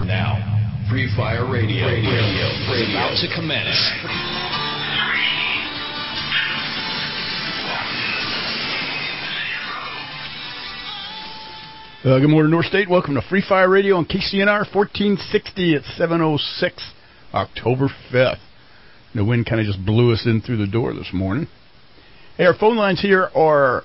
Now, Free Fire Radio is about to commence. Good morning, North State. Welcome to Free Fire Radio on KCNR 1460 at 7:06, October 5th. The wind kind of just blew us in through the door this morning. Hey, our phone lines here are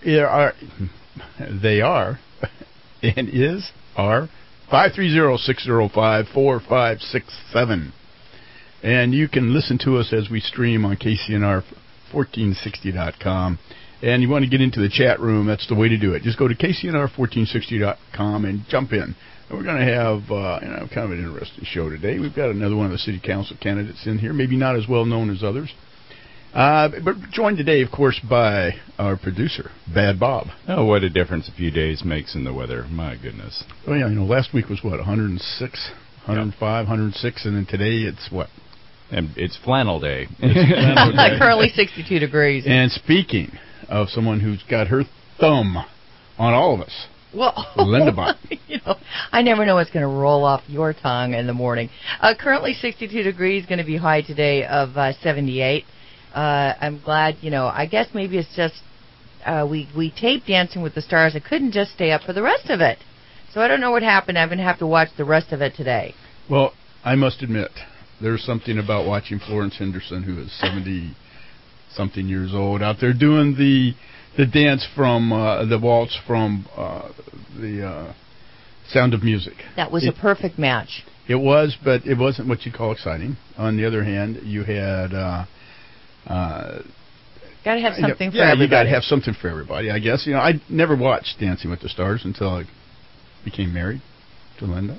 530-605-4567. And you can listen to us as we stream on KCNR1460.com. And you want to get into the chat room, that's the way to do it. Just go to KCNR1460.com and jump in. And we're going to have kind of an interesting show today. We've got another one of the city council candidates in here, maybe not as well known as others. But joined today, of course, by our producer, Bad Bob. Oh, what a difference a few days makes in the weather. My goodness. Oh, yeah, last week was, 106, 105, 106, and then today it's what? And it's flannel day. Currently 62 degrees. And speaking of someone who's got her thumb on all of us, Linda Bott. I never know what's going to roll off your tongue in the morning. Currently 62 degrees, going to be high today of 78. I'm glad, I guess maybe it's just we taped Dancing with the Stars. I couldn't just stay up for the rest of it. So I don't know what happened. I'm going to have to watch the rest of it today. Well, I must admit, there's something about watching Florence Henderson, who is 70-something years old, out there doing the dance from the waltz from the Sound of Music. That was a perfect match. It was, but it wasn't what you'd call exciting. On the other hand, you had... got to have something for everybody. Yeah, you got to have something for everybody, I guess. I never watched Dancing with the Stars until I became married to Linda.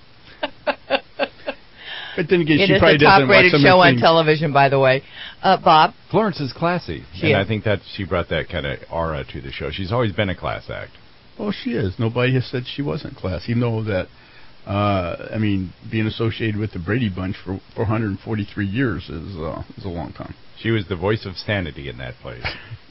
But then again, she probably doesn't watch some of the things. It is the top-rated show on television, by the way. Bob? Florence is classy. I think that she brought that kind of aura to the show. She's always been a class act. Well, she is. Nobody has said she wasn't classy. Even though that, being associated with the Brady Bunch for 443 years is a long time. She was the voice of sanity in that place.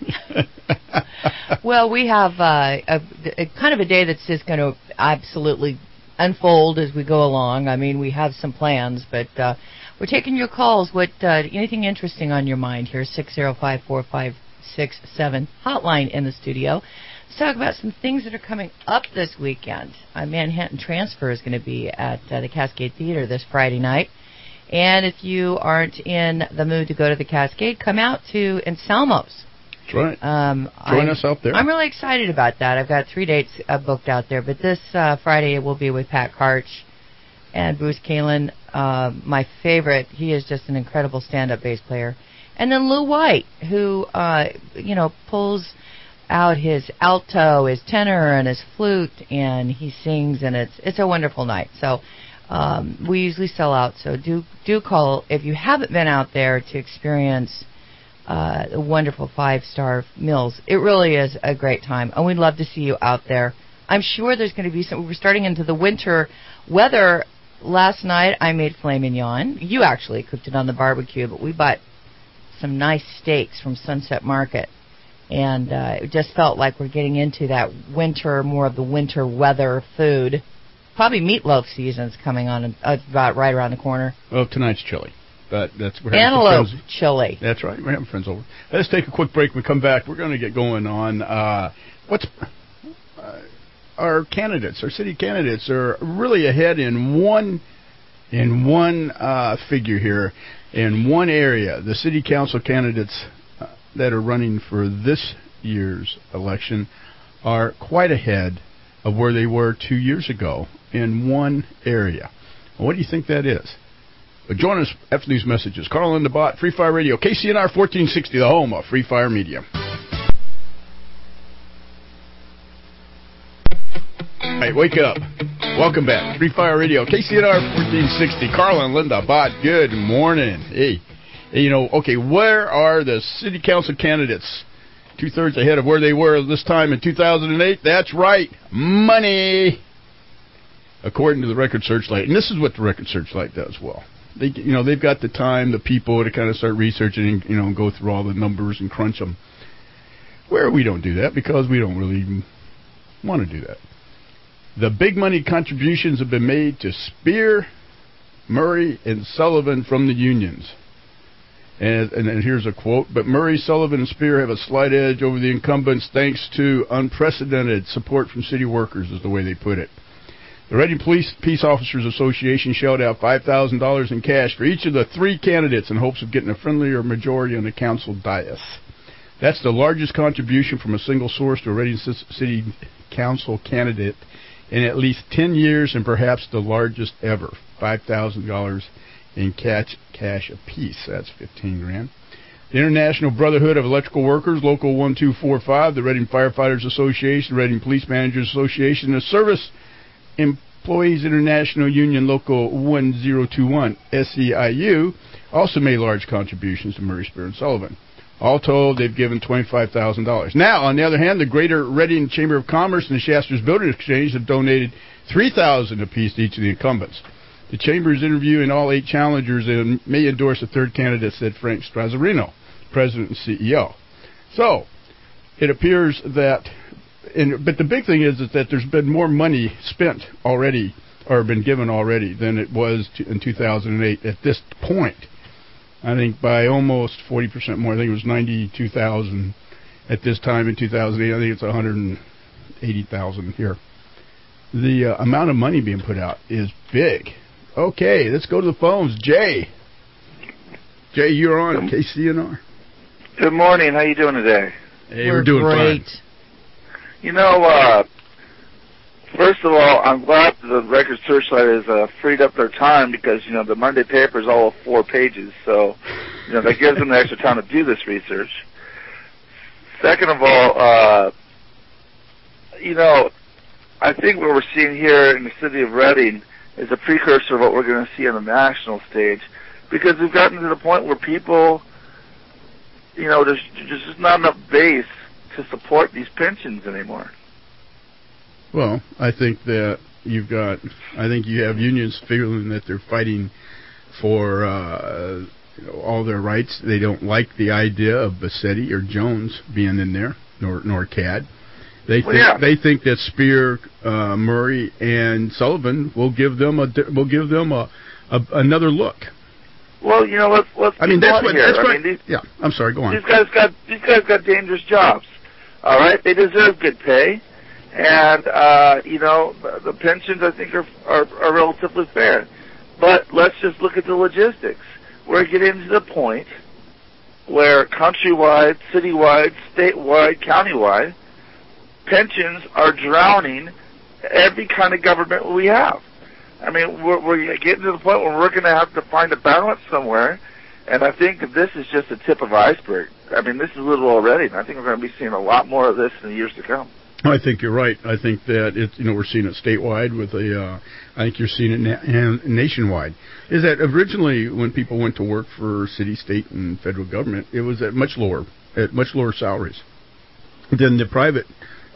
Well, we have a kind of a day that's just going to absolutely unfold as we go along. I mean, we have some plans, but we're taking your calls. Anything interesting on your mind here? 605-4567 hotline in the studio. Let's talk about some things that are coming up this weekend. Manhattan Transfer is going to be at the Cascade Theater this Friday night. And if you aren't in the mood to go to the Cascade, come out to Anselmo's. That's right. Join us out there. I'm really excited about that. I've got 3 dates booked out there. But this Friday it will be with Pat Karch and Bruce Kalin, my favorite. He is just an incredible stand-up bass player. And then Lou White, who, pulls out his alto, his tenor, and his flute, and he sings, and it's a wonderful night. So we usually sell out. So do call if you haven't been out there to experience the wonderful 5-star Mills. It really is a great time, and we'd love to see you out there. I'm sure there's going to be we're starting into the winter weather. Last night I made filet mignon. You actually cooked it on the barbecue, but we bought some nice steaks from Sunset Market, and it just felt like we're getting into that winter, more of the winter weather food. Probably meatloaf season's coming on about right around the corner. Well, tonight's chili. But we're antelope chili. That's right. We're having friends over. Let's take a quick break. When we come back, we're going to get going on our candidates. Our city candidates are really ahead in one figure here, in one area. The city council candidates that are running for this year's election are quite ahead of where they were 2 years ago in one area. Well, what do you think that is? But join us after these messages. Carl and Linda Bott, Free Fire Radio, KCNR 1460, the home of Free Fire Media. Hey, wake up. Welcome back. Free Fire Radio, KCNR 1460. Carl and Linda Bott, good morning. Hey, where are the city council candidates? 2/3 ahead of where they were this time in 2008. That's right, money. According to the Record Searchlight, and this is what the Record Searchlight does well. They've got the time, the people to kind of start researching, and go through all the numbers and crunch them. Where we don't do that because we don't really want to do that. The big money contributions have been made to Spear Murray and Sullivan from the unions. And here's a quote, but Murray, Sullivan, and Spear have a slight edge over the incumbents thanks to unprecedented support from city workers, is the way they put it. The Reading Peace Officers Association shelled out $5,000 in cash for each of the 3 candidates in hopes of getting a friendlier majority on the council dais. That's the largest contribution from a single source to a Reading City Council candidate in at least 10 years, and perhaps the largest ever. $5,000 in cash apiece. That's $15,000. The International Brotherhood of Electrical Workers, Local 1245, the Reading Firefighters Association, the Reading Police Managers Association, the Service Employees International Union, Local 1021, SEIU, also made large contributions to Murray, Spear, and Sullivan. All told, they've given $25,000. Now, on the other hand, the Greater Reading Chamber of Commerce and the Shaster's Building Exchange have donated $3,000 apiece to each of the incumbents. The Chamber is interviewing all 8 challengers and may endorse a 3rd candidate, said Frank Strazzarino, President and CEO. So, it appears that, but the big thing is that there's been more money spent already, or been given already, than it was in 2008 at this point. I think by almost 40% more. I think it was $92,000 at this time in 2008. I think it's $180,000 here. The amount of money being put out is big. Okay, let's go to the phones. Jay, you're on KCNR. Good morning. How you doing today? Hey, we're doing great. Fine. You know, first of all, I'm glad the Record Searchlight has freed up their time because, you know, the Monday paper is all of 4 pages. So, you know, that gives them the extra time to do this research. Second of all, you know, I think what we're seeing here in the city of Reading is a precursor of what we're going to see on the national stage, because we've gotten to the point where people, you know, there's just not enough base to support these pensions anymore. Well, I think that you have unions feeling that they're fighting for all their rights. They don't like the idea of Bassetti or Jones being in there, nor CAD. They think that Spear, Murray, and Sullivan will give them another look. Well, you know, let's. I mean, that's right. Yeah, I'm sorry. Go on. These guys got dangerous jobs. All right, they deserve good pay, and you know, the pensions I think are relatively fair. But let's just look at the logistics. We're getting to the point where countrywide, citywide, statewide, countywide, pensions are drowning every kind of government we have. I mean, we're getting to the point where we're going to have to find a balance somewhere, and I think that this is just the tip of the iceberg. I mean, this is little already, and I think we're going to be seeing a lot more of this in the years to come. I think you're right. I think that we're seeing it statewide with I think you're seeing it nationwide. Is that originally when people went to work for city, state, and federal government, it was at much lower salaries than the private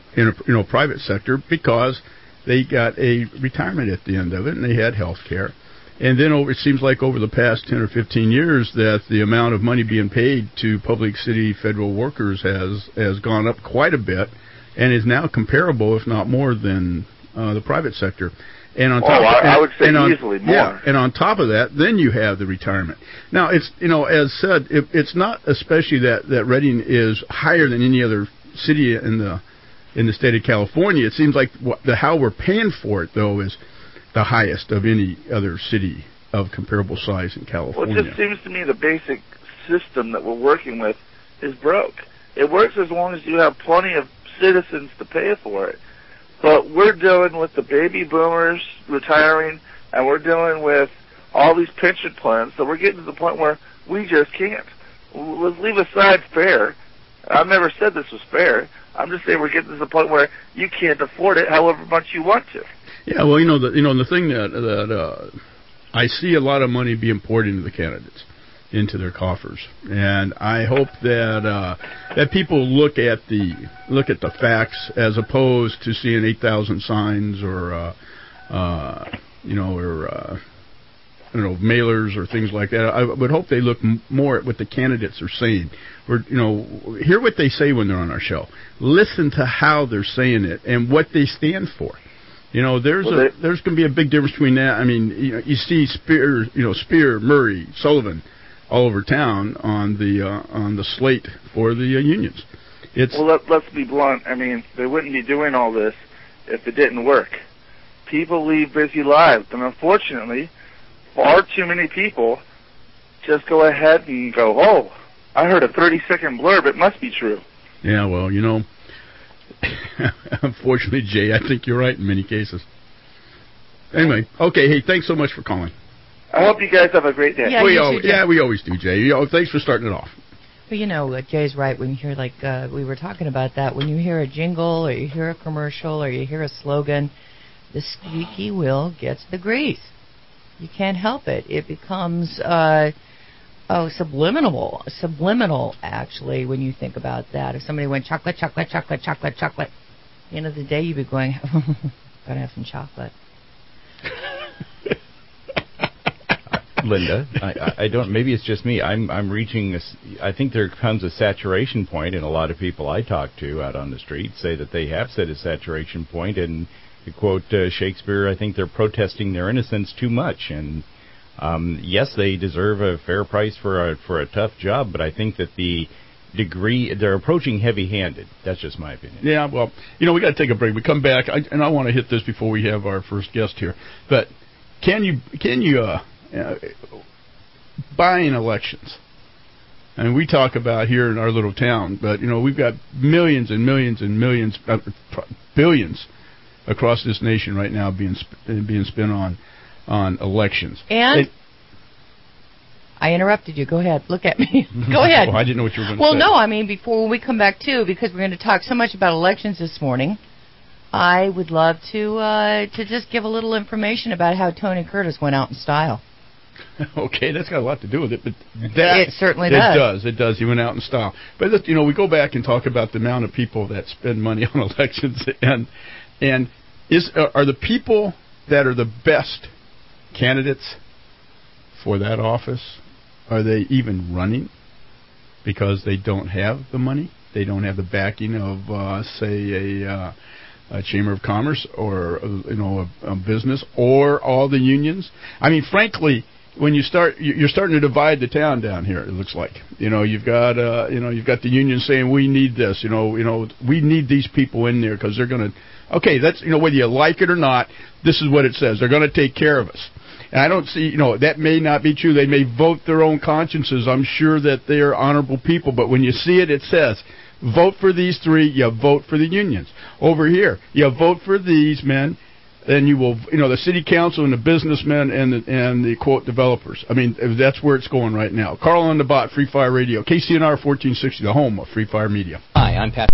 sector, because they got a retirement at the end of it, and they had health care. And then it seems like over the past 10 or 15 years that the amount of money being paid to public, city, federal workers has gone up quite a bit, and is now comparable, if not more, than the private sector. And on top I would say easily more. Yeah, and on top of that, then you have the retirement. Now, it's as said, it's not especially that Reading is higher than any other city in the state of California. It seems like how we're paying for it, though, is the highest of any other city of comparable size in California. Well, it just seems to me the basic system that we're working with is broke. It works as long as you have plenty of citizens to pay for it. But we're dealing with the baby boomers retiring, and we're dealing with all these pension plans, so we're getting to the point where we just can't. Let's leave aside fair. I've never said this was fair. I'm just saying we're getting to the point where you can't afford it however much you want to. Yeah, well, the thing that I see a lot of money being poured into the candidates, into their coffers, and I hope that people look at the facts as opposed to seeing 8,000 signs or mailers or things like that. I would hope they look more at what the candidates are saying. Hear what they say when they're on our show. Listen to how they're saying it and what they stand for. there's going to be a big difference between that. I mean, you see Spear, Murray, Sullivan, all over town on the slate for the unions. Let's be blunt. I mean, they wouldn't be doing all this if it didn't work. People lead busy lives, and unfortunately, far too many people just go ahead and go, "Oh, I heard a 30-second blurb. It must be true." Yeah, well, unfortunately, Jay, I think you're right in many cases. Anyway, okay, hey, thanks so much for calling. I hope you guys have a great day. Yeah, we always do, Jay. Thanks for starting it off. Well, Jay's right. When you hear, we were talking about that, when you hear a jingle or you hear a commercial or you hear a slogan, the squeaky wheel gets the grease. You can't help it. It becomes subliminal, actually, when you think about that. If somebody went chocolate, chocolate, chocolate, chocolate, chocolate, at the end of the day, you'd be going, gotta have some chocolate. Linda, I don't. Maybe it's just me. I'm reaching. I think there comes a saturation point, and a lot of people I talk to out on the street say that they have set a saturation point. And to quote Shakespeare, I think they're protesting their innocence too much. And yes, they deserve a fair price for a tough job, but I think that the degree they're approaching heavy-handed. That's just my opinion. Yeah, well, we got to take a break. We come back, and I want to hit this before we have our first guest here. But can you buying elections? I mean, we talk about here in our little town, but we've got millions and millions and millions, billions across this nation right now being spent on elections. And I interrupted you. Go ahead. Look at me. Go ahead. Well, I didn't know what you were going to say. Well, no, I mean, before we come back, too, because we're going to talk so much about elections this morning, I would love to just give a little information about how Tony Curtis went out in style. Okay, that's got a lot to do with it, but it certainly does. It does. He went out in style. But we go back and talk about the amount of people that spend money on elections, and are the people that are the best candidates for that office, are they even running because they don't have the money? They don't have the backing of, say, a Chamber of Commerce or a business or all the unions. I mean, frankly, when you're starting to divide the town down here. It looks like you've got the union saying we need this. We need these people in there because they're going to. Okay, that's whether you like it or not. This is what it says. They're going to take care of us. And I don't see, that may not be true. They may vote their own consciences. I'm sure that they are honorable people. But when you see it, it says, vote for these three, you vote for the unions. Over here, you vote for these men, then you will, the city council and the businessmen and the quote developers. I mean, that's where it's going right now. Carl on the Bot, Free Fire Radio, KCNR 1460, the home of Free Fire Media. Hi, I'm Pat.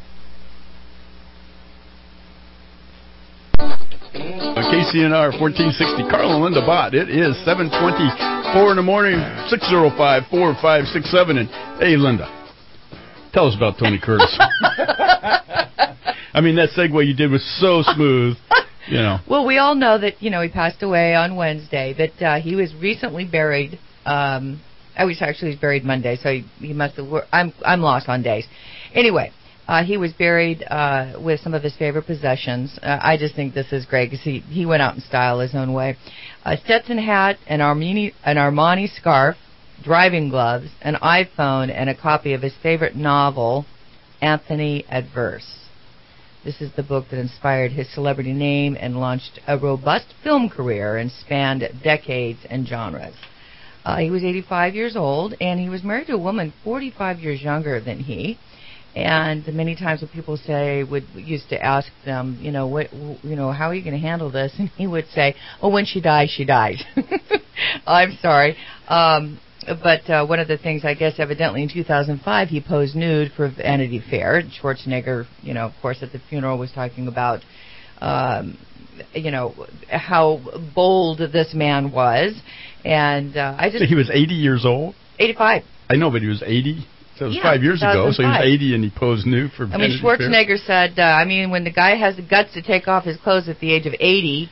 KCNR 1460, Carl and Linda Bott. It is 7:24 in the morning, 605-4567. And hey, Linda, tell us about Tony Curtis. I mean, that segue you did was so smooth. Well, we all know that he passed away on Wednesday. That he was recently buried. He's buried Monday, so he must have. I'm lost on days. Anyway. He was buried with some of his favorite possessions. I just think this is great because he went out in style his own way. A Stetson hat, an Armani scarf, driving gloves, an iPhone, and a copy of his favorite novel, Anthony Adverse. This is the book that inspired his celebrity name and launched a robust film career and spanned decades and genres. He was 85 years old, and he was married to a woman 45 years younger than he. And many times when people used to ask them, how are you going to handle this? And he would say, oh, when she dies, she dies. I'm sorry. But one of the things, I guess, evidently in 2005, he posed nude for Vanity Fair. Schwarzenegger, of course, at the funeral was talking about, how bold this man was. And So he was 80 years old? 85. I know, but he was 80? So it was 5 years ago, so he was 80 and he posed nude for Vanity Fair. Schwarzenegger said, when the guy has the guts to take off his clothes at the age of 80,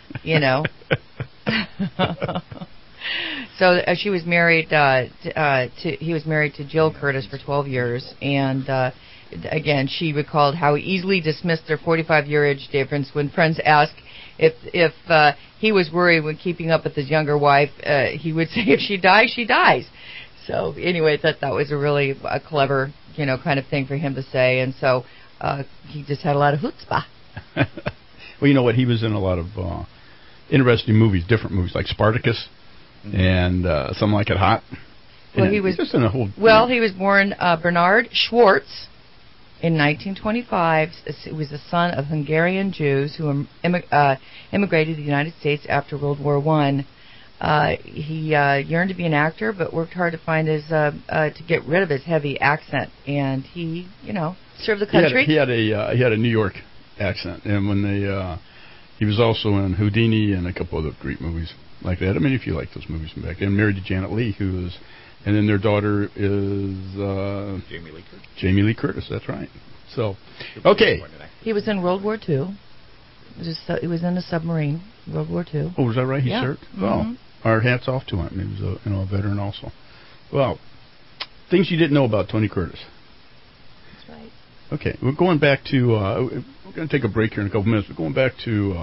So she was married he was married to Jill Curtis for 12 years, and again, she recalled how he easily dismissed their 45-year age difference when friends asked if he was worried when keeping up with his younger wife. He would say, if she dies, she dies. So anyway, I thought that was a really clever, kind of thing for him to say. And so he just had a lot of chutzpah. Well, you know what? He was in a lot of interesting movies, different movies, like Spartacus and Something Like It Hot. Well, he was just in a whole. Well, he was born Bernard Schwartz in 1925. He was the son of Hungarian Jews who immigrated to the United States after World War I. He yearned to be an actor, but worked hard to find to get rid of his heavy accent, and he, served the country. He had a New York accent, and when he was also in Houdini and a couple other great movies like that. I mean, if you like those movies from back then, married to Janet Leigh, who was. And then their daughter is Jamie Lee Curtis. Jamie Lee Curtis, that's right. So, okay. He was in World War II. He was in a submarine, World War II. Oh, was that right? He served? Mm-hmm. Well, our hats off to him. He was a veteran also. Well, things you didn't know about Tony Curtis. That's right. Okay, we're going back to, we're going to take a break here in a couple minutes. We're going back to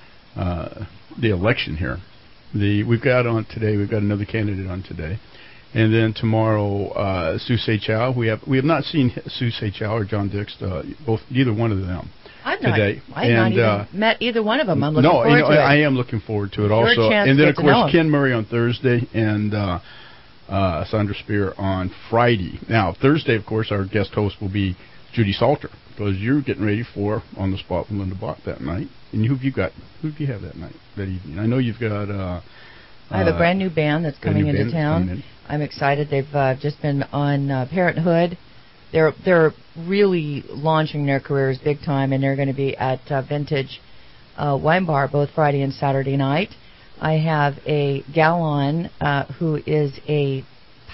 the election here. We've got another candidate on today. And then tomorrow, Sue Say-Chow. We have not seen Sue Say-Chow or John Dix, neither one of them today. I've not even met either one of them. I'm looking forward to it. I am looking forward to it also. And then, of course, Ken Murray on Thursday and Sandra Spear on Friday. Now, Thursday, of course, our guest host will be Judy Salter, because you're getting ready for On the Spot with Linda Bott that night. And who do you have that evening? I know you've got... I have a brand new band that's coming into town. I'm excited. They've just been on Parenthood. They're really launching their careers big time, and they're going to be at Vintage Wine Bar both Friday and Saturday night. I have a gal on who is a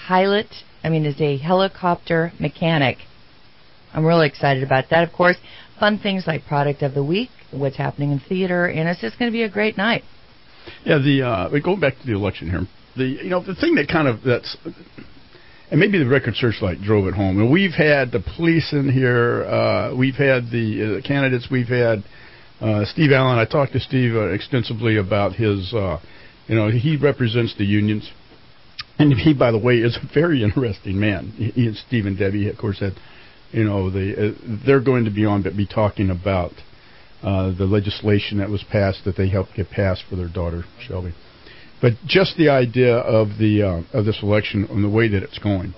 is a helicopter mechanic. I'm really excited about that. Of course, fun things like Product of the Week, what's happening in theater, and it's just going to be a great night. Yeah, going back to the election here, the thing that's, and maybe the Record Searchlight drove it home. And we've had the police in here, we've had the candidates, we've had Steve Allen. I talked to Steve extensively about his, he represents the unions, and he, by the way, is a very interesting man. He and Steve and Debbie, of course, had, they're going to be talking about. The legislation that was passed that they helped get passed for their daughter Shelby, but just the idea of of this election and the way that it's going,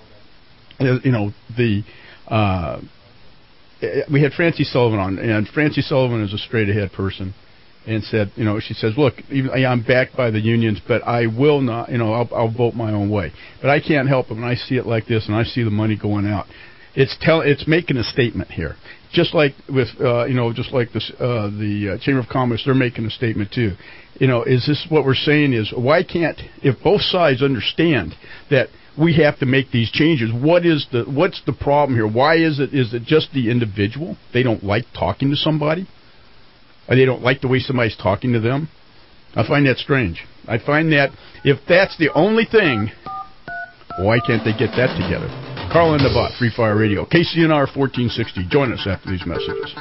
we had Francie Sullivan on, and Francie Sullivan is a straight ahead person, and said, she says, look, I'm backed by the unions, but I will not, I'll vote my own way, but I can't help it when I see it like this and I see the money going out. It's making a statement here, just like with the Chamber of Commerce, they're making a statement too. Is this what we're saying? Is why can't, if both sides understand that we have to make these changes? What's the problem here? Why is it just the individual? They don't like talking to somebody, or they don't like the way somebody's talking to them. I find that strange. I find that if that's the only thing, why can't they get that together? Carl and the Bot, Free Fire Radio, KCNR 1460. Join us after these messages.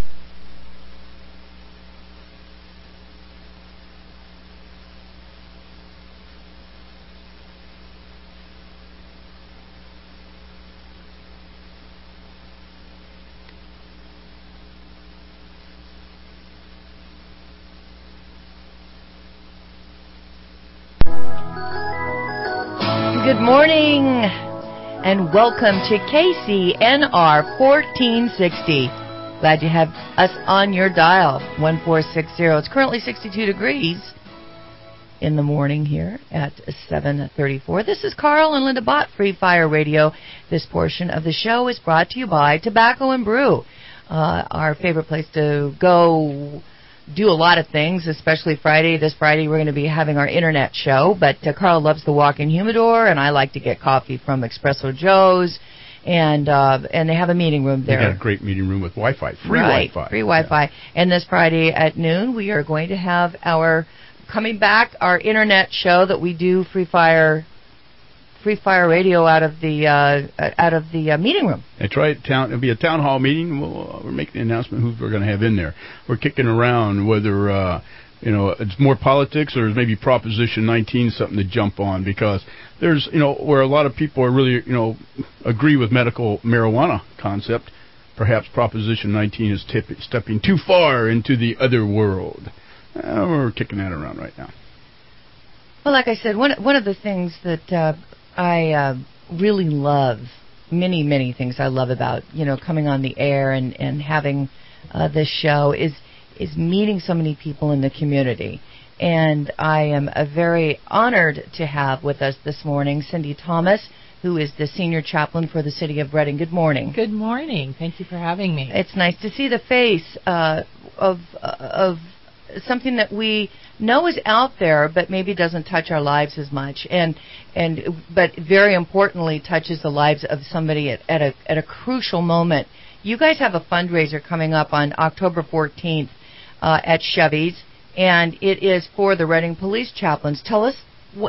Good morning. And welcome to KCNR 1460. Glad you have us on your dial, 1460. It's currently 62 degrees in the morning here at 7:34. This is Carl and Linda Bott, Free Fire Radio. This portion of the show is brought to you by Tobacco and Brew, our favorite place to go do a lot of things, especially Friday. This Friday we're going to be having our internet show, but Carl loves the walk-in humidor, and I like to get coffee from Espresso Joe's, and they have a meeting room there. They got a great meeting room with Wi-Fi, free Wi-Fi. Free Wi-Fi. Yeah. And this Friday at noon we are going to have our internet show that we do, Free Fire Free Fire Radio out of the meeting room. That's right. It'll be a town hall meeting. We're making the announcement who we're going to have in there. We're kicking around whether it's more politics or maybe Proposition 19 something to jump on, because there's where a lot of people are really agree with medical marijuana concept. Perhaps Proposition 19 is stepping too far into the other world. We're kicking that around right now. Well, like I said, one of the things that I really love, many things I love about coming on the air and having this show is meeting so many people in the community. And I am very honored to have with us this morning Cindy Thomas, who is the senior chaplain for the city of Reading. Good morning. Good morning. Thank you for having me. It's nice to see the face of something that we know is out there, but maybe doesn't touch our lives as much, but very importantly touches the lives of somebody at a crucial moment. You guys have a fundraiser coming up on October 14th at Chevy's, and it is for the Reading Police Chaplains. Tell us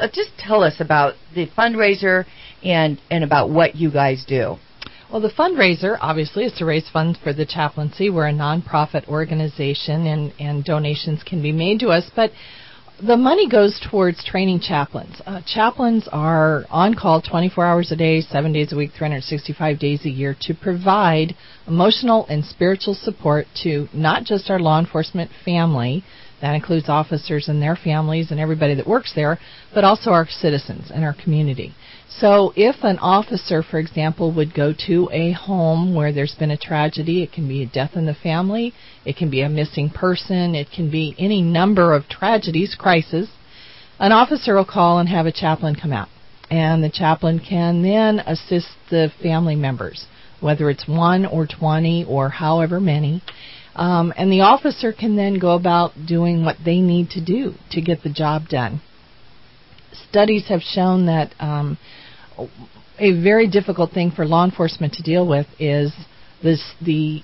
about the fundraiser and about what you guys do. Well, the fundraiser, obviously, is to raise funds for the chaplaincy. We're a nonprofit organization, and donations can be made to us, but the money goes towards training chaplains. Chaplains are on call 24 hours a day, 7 days a week, 365 days a year to provide emotional and spiritual support to not just our law enforcement family, that includes officers and their families and everybody that works there, but also our citizens and our community. So if an officer, for example, would go to a home where there's been a tragedy, it can be a death in the family, it can be a missing person, it can be any number of tragedies, crises, an officer will call and have a chaplain come out. And the chaplain can then assist the family members, whether it's 1 or 20 or however many. And the officer can then go about doing what they need to do to get the job done. Studies have shown that a very difficult thing for law enforcement to deal with is the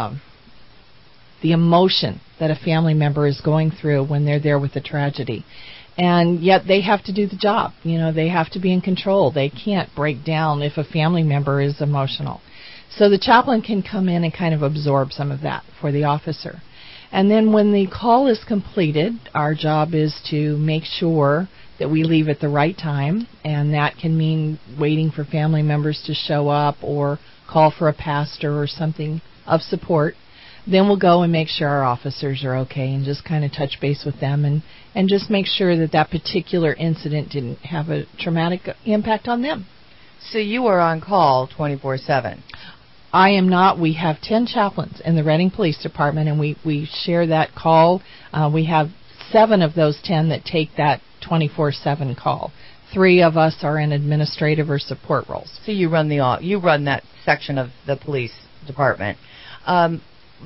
emotion that a family member is going through when they're there with a tragedy. And yet they have to do the job. They have to be in control. They can't break down if a family member is emotional. So the chaplain can come in and kind of absorb some of that for the officer. And then when the call is completed, our job is to make sure that we leave at the right time, and that can mean waiting for family members to show up or call for a pastor or something of support. Then we'll go and make sure our officers are okay and just kind of touch base with them and just make sure that particular incident didn't have a traumatic impact on them. So you are on call 24/7. I am not. We have 10 chaplains in the Reading Police Department, and we share that call. We have 7 of those 10 that take that 24/7 call. 3 of us are in administrative or support roles. So you run that section of the police department. How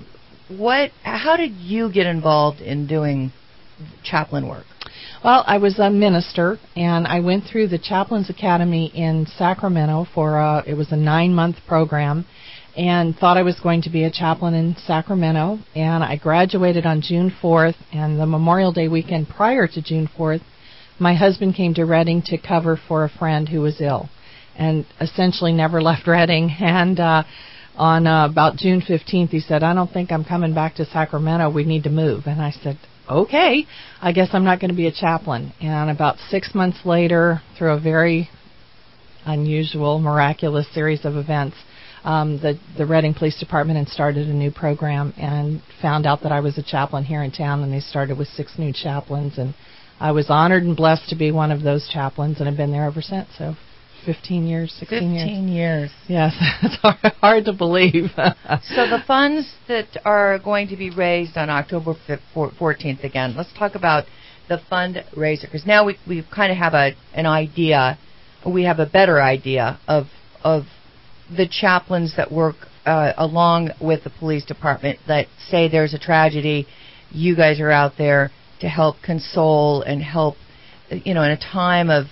did you get involved in doing chaplain work? Well, I was a minister, and I went through the Chaplains Academy in Sacramento it was a 9-month program, and thought I was going to be a chaplain in Sacramento. And I graduated on June 4th, and the Memorial Day weekend prior to June 4th, my husband came to Reading to cover for a friend who was ill, and essentially never left Reading. And on about June 15th, he said, "I don't think I'm coming back to Sacramento. We need to move." And I said, "Okay, I guess I'm not going to be a chaplain." And about 6 months later, through a very unusual, miraculous series of events, the Reading Police Department had started a new program and found out that I was a chaplain here in town, and they started with 6 new chaplains. And I was honored and blessed to be one of those chaplains, and I've been there ever since. So 15 years, 16 years. 15 years. Yes, it's hard to believe. So the funds that are going to be raised on October 14th again, let's talk about the fundraiser, because now we kind of have an idea, we have a better idea of the chaplains that work along with the police department, that say there's a tragedy, you guys are out there to help console and help, in a time of,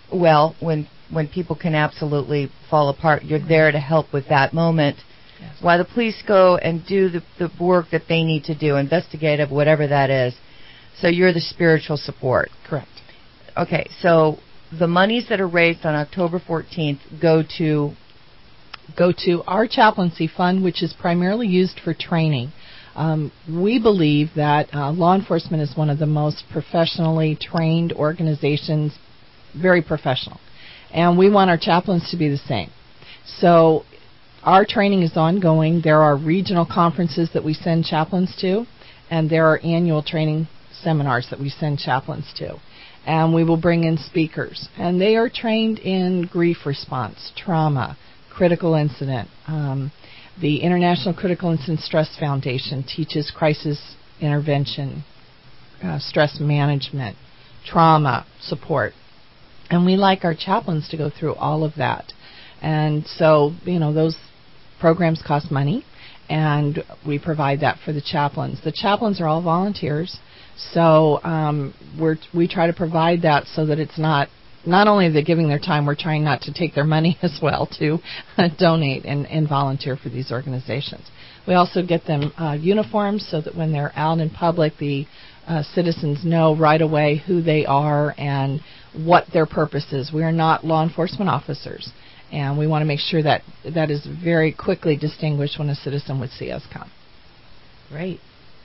when people can absolutely fall apart, you're there to help with that moment. Yes. While the police go and do the work that they need to do, investigative, whatever that is. So you're the spiritual support. Correct. Okay, so the monies that are raised on October 14th go to our chaplaincy fund, which is primarily used for training. We believe that law enforcement is one of the most professionally trained organizations, very professional, and we want our chaplains to be the same. So our training is ongoing. There are regional conferences that we send chaplains to, and there are annual training seminars that we send chaplains to. And we will bring in speakers. And they are trained in grief response, trauma, critical incident. The International Critical Incident Stress Foundation teaches crisis intervention, stress management, trauma support. And we like our chaplains to go through all of that. And so, those programs cost money, and we provide that for the chaplains. The chaplains are all volunteers, so we try to provide that so that it's not only are they giving their time, we're trying not to take their money as well to donate and volunteer for these organizations. We also get them uniforms so that when they're out in public, the citizens know right away who they are and what their purpose is. We are not law enforcement officers, and we want to make sure that that is very quickly distinguished when a citizen would see us come. Great.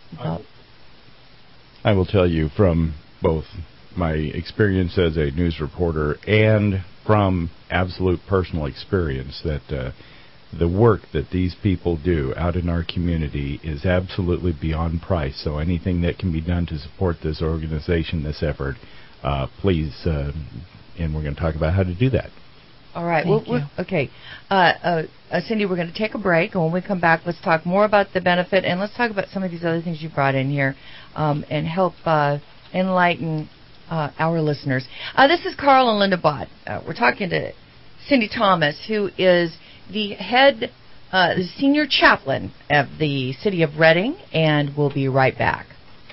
I will tell you from both my experience as a news reporter and from absolute personal experience that the work that these people do out in our community is absolutely beyond price. So anything that can be done to support this organization, this effort, please, and we're going to talk about how to do that. All right. Thank you. Okay. Cindy, we're going to take a break, and when we come back, let's talk more about the benefit, and let's talk about some of these other things you brought in here and help enlighten our listeners. This is Carl and Linda Bott. We're talking to Cindy Thomas, who is the the senior chaplain of the city of Reading, and we'll be right back.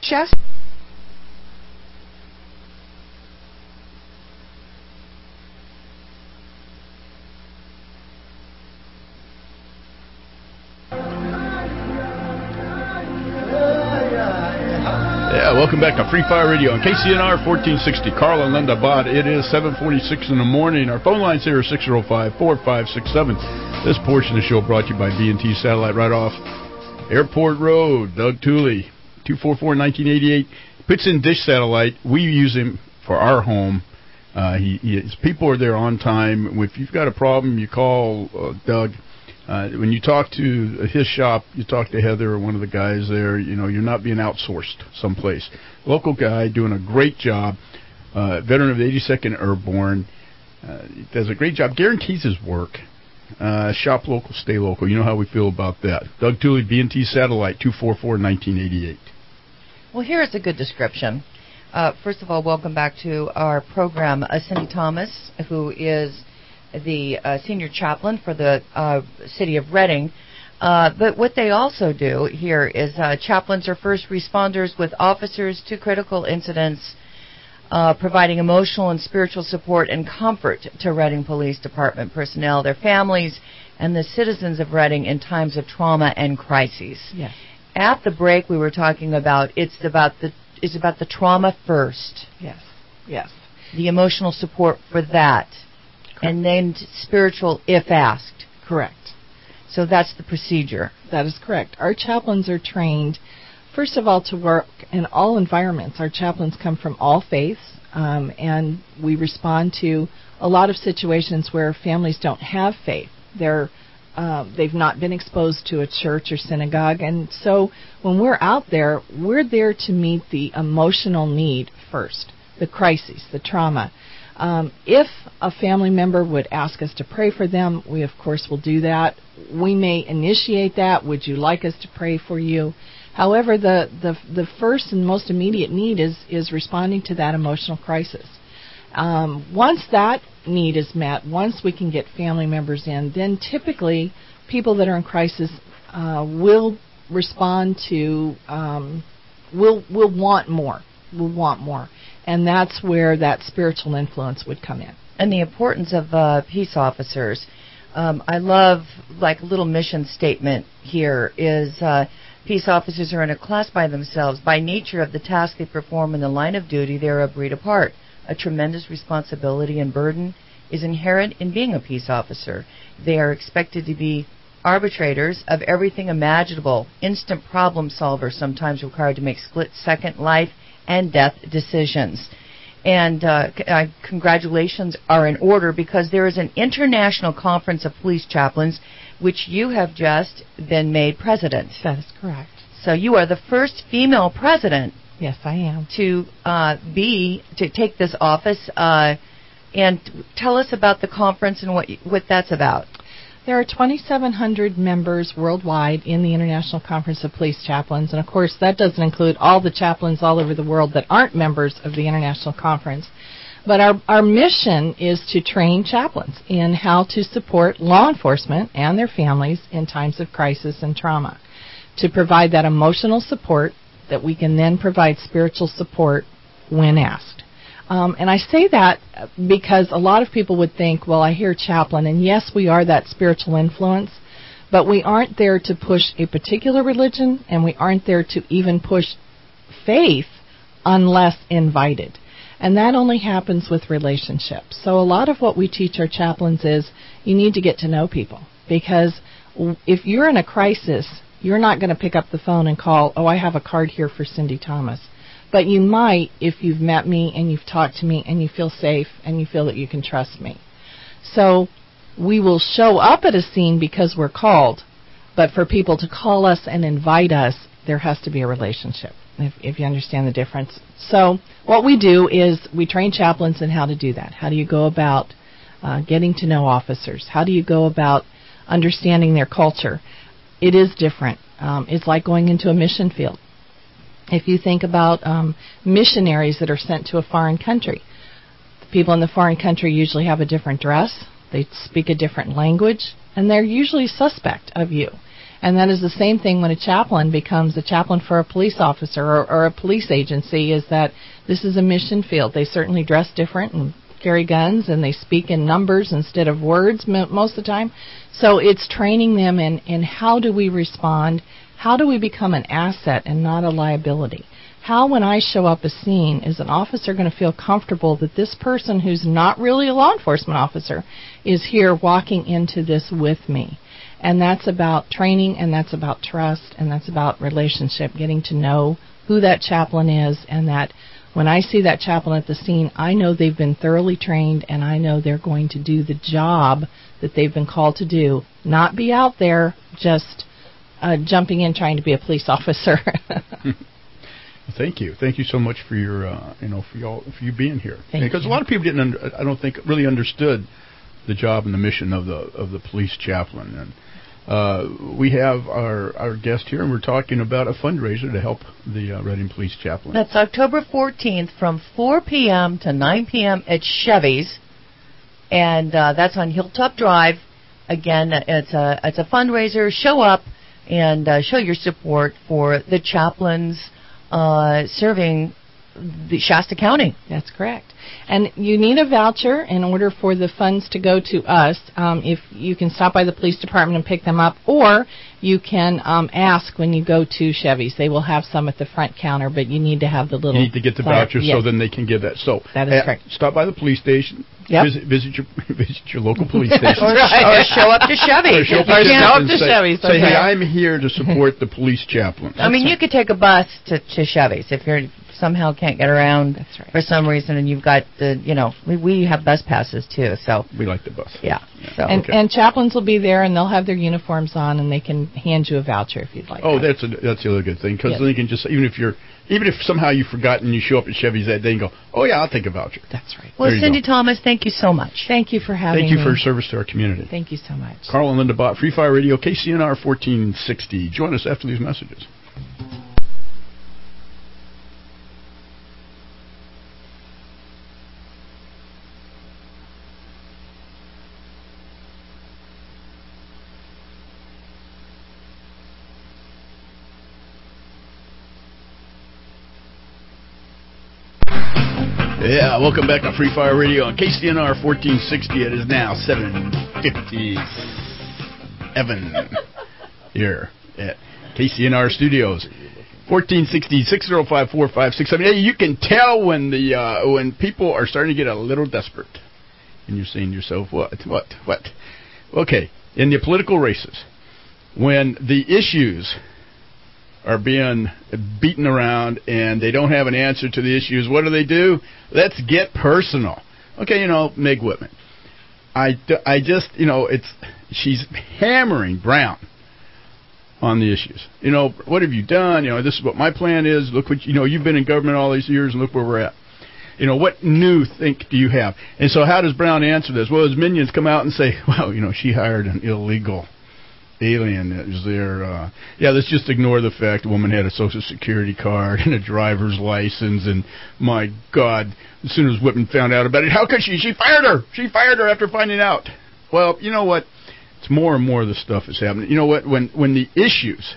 Welcome back to Free Fire Radio on KCNR 1460. Carl and Linda Bott. It is 7:46 in the morning. Our phone lines here are 605-4567. This portion of the show brought to you by V&T Satellite right off Airport Road. Doug Tooley, 244-1988. Puts in Dish Satellite. We use him for our home. His people are there on time. If you've got a problem, you call Doug. When you talk to his shop, you talk to Heather or one of the guys there, you're not being outsourced someplace. Local guy doing a great job, veteran of the 82nd Airborne, does a great job, guarantees his work. Shop local, stay local. You know how we feel about that. Doug Tooley, B&T Satellite, 244-1988. Well, here is a good description. First of all, welcome back to our program. Cindy Thomas, who is the senior chaplain for the city of Reading. But what they also do here is chaplains are first responders with officers to critical incidents, providing emotional and spiritual support and comfort to Reading Police Department personnel, their families, and the citizens of Reading in times of trauma and crises. Yes. At the break, we were talking about it's about the trauma first. Yes. Yes. The emotional support for that. And then spiritual if asked. Correct. So that's the procedure. That is correct. Our chaplains are trained, first of all, to work in all environments. Our chaplains come from all faiths, and we respond to a lot of situations where families don't have faith. They've not been exposed to a church or synagogue, and so when we're out there, we're there to meet the emotional need first, the crises, the trauma. If a family member would ask us to pray for them, we of course will do that. We may initiate that. Would you like us to pray for you? However, the first and most immediate need is responding to that emotional crisis. Once that need is met, once we can get family members in, then typically people that are in crisis will respond to, will want more. Will want more. And that's where that spiritual influence would come in. And the importance of peace officers. I love, like, a little mission statement here is peace officers are in a class by themselves. By nature of the task they perform in the line of duty, they are a breed apart. a tremendous responsibility and burden is inherent in being a peace officer. They are expected to be arbitrators of everything imaginable, instant problem solvers, sometimes required to make split-second life and death decisions. And congratulations are in order, because there is an international conference of police chaplains, which you have just been made president. That is correct. So you are the first female president. Yes, I am. To take this office, and tell us about the conference and what that's about. There are 2,700 members worldwide in the International Conference of Police Chaplains, and of course that doesn't include all the chaplains all over the world that aren't members of the International Conference. But our mission is to train chaplains in how to support law enforcement and their families in times of crisis and trauma, to provide that emotional support that we can then provide spiritual support when asked. And I say that because a lot of people would think, well, I hear chaplain, and yes, we are that spiritual influence, but we aren't there to push a particular religion, and we aren't there to even push faith unless invited. And that only happens with relationships. So a lot of what we teach our chaplains is you need to get to know people, because if you're in a crisis, you're not going to pick up the phone and call, oh, I have a card here for Cindy Thomas. But you might if you've met me and you've talked to me and you feel safe and you feel that you can trust me. So we will show up at a scene because we're called, but for people to call us and invite us, there has to be a relationship, if you understand the difference. So what we do is we train chaplains in how to do that. How do you go about getting to know officers? How do you go about understanding their culture? It is different. It's like going into a mission field. If you think about missionaries that are sent to a foreign country, the people in the foreign country usually have a different dress, they speak a different language, and they're usually suspect of you. And that is the same thing when a chaplain becomes a chaplain for a police officer or a police agency, is that this is a mission field. They certainly dress different and carry guns, and they speak in numbers instead of words most of the time. So it's training them in how do we respond. How do we become an asset and not a liability? How, when I show up a scene, is an officer going to feel comfortable that this person who's not really a law enforcement officer is here walking into this with me? And that's about training, and that's about trust, and that's about relationship, getting to know who that chaplain is, and that when I see that chaplain at the scene, I know they've been thoroughly trained, and I know they're going to do the job that they've been called to do, not be out there just jumping in trying to be a police officer. Thank you so much for your for you being here. Because you. A lot of people didn't I don't think really understood the job and the mission of the police chaplain. And we have our guest here, and we're talking about a fundraiser to help the Reading Police Chaplain. That's October 14th from 4 p.m. to 9 p.m. at Chevy's, and that's on Hilltop Drive. Again, it's a fundraiser. Show up and show your support for the chaplains serving the Shasta County. That's correct. And you need a voucher in order for the funds to go to us. If you can stop by the police department and pick them up, or you can ask when you go to Chevy's. They will have some at the front counter, but you need to have the little... You need to get the voucher so then they can give that. So that is correct. Stop by the police station. Yep. Visit your local police station. or show up to Chevy's. Show up to Chevy's. Say, hey, I'm here to support the police chaplain. I mean, you could take a bus to Chevy's if you're somehow can't get around for some reason, and you've got we have bus passes too, so we like the bus. Yeah. So and chaplains will be there, and they'll have their uniforms on, and they can hand you a voucher if you'd like. Oh, that's the other good thing, because then you can just even if somehow you forgot and you show up at Chevy's that day and go, oh yeah, I'll take a voucher. That's right. Well, Cindy Thomas, thank you so much. Thank you for having me. Thank you for your service to our community. Thank you so much. Carl and Linda Bott, Free Fire Radio, KCNR 1460. Join us after these messages. Yeah, welcome back to Free Fire Radio on KCNR 1460. It is now 7:57 here at KCNR Studios. 1460 605 4567. Hey, you can tell when people are starting to get a little desperate. And you're saying to yourself, what? Okay, in the political races, when the issues are being beaten around and they don't have an answer to the issues, what do? Let's get personal. Okay, Meg Whitman. I just, she's hammering Brown on the issues. What have you done? This is what my plan is. Look what, you've been in government all these years and look where we're at. What new think do you have? And so how does Brown answer this? Well, his minions come out and say, well, she hired an illegal alien that was there. Let's just ignore the fact the woman had a Social Security card and a driver's license. And my God, as soon as Whitman found out about it, how could she? She fired her. She fired her after finding out. Well, you know what? It's more and more of the stuff is happening. You know what? When the issues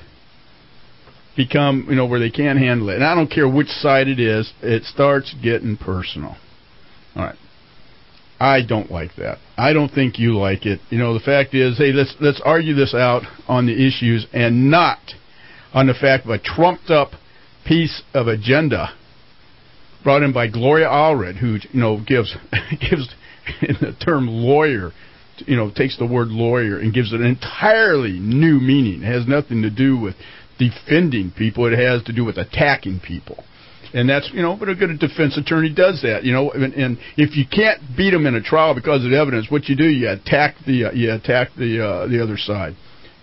become, where they can't handle it, and I don't care which side it is, it starts getting personal. All right. I don't like that. I don't think you like it. The fact is, hey, let's argue this out on the issues and not on the fact of a trumped up piece of agenda brought in by Gloria Allred, who gives in the term lawyer, takes the word lawyer and gives it an entirely new meaning. It has nothing to do with defending people. It has to do with attacking people. And that's, but a good defense attorney does that, and if you can't beat them in a trial because of the evidence, what you do, you attack the other side.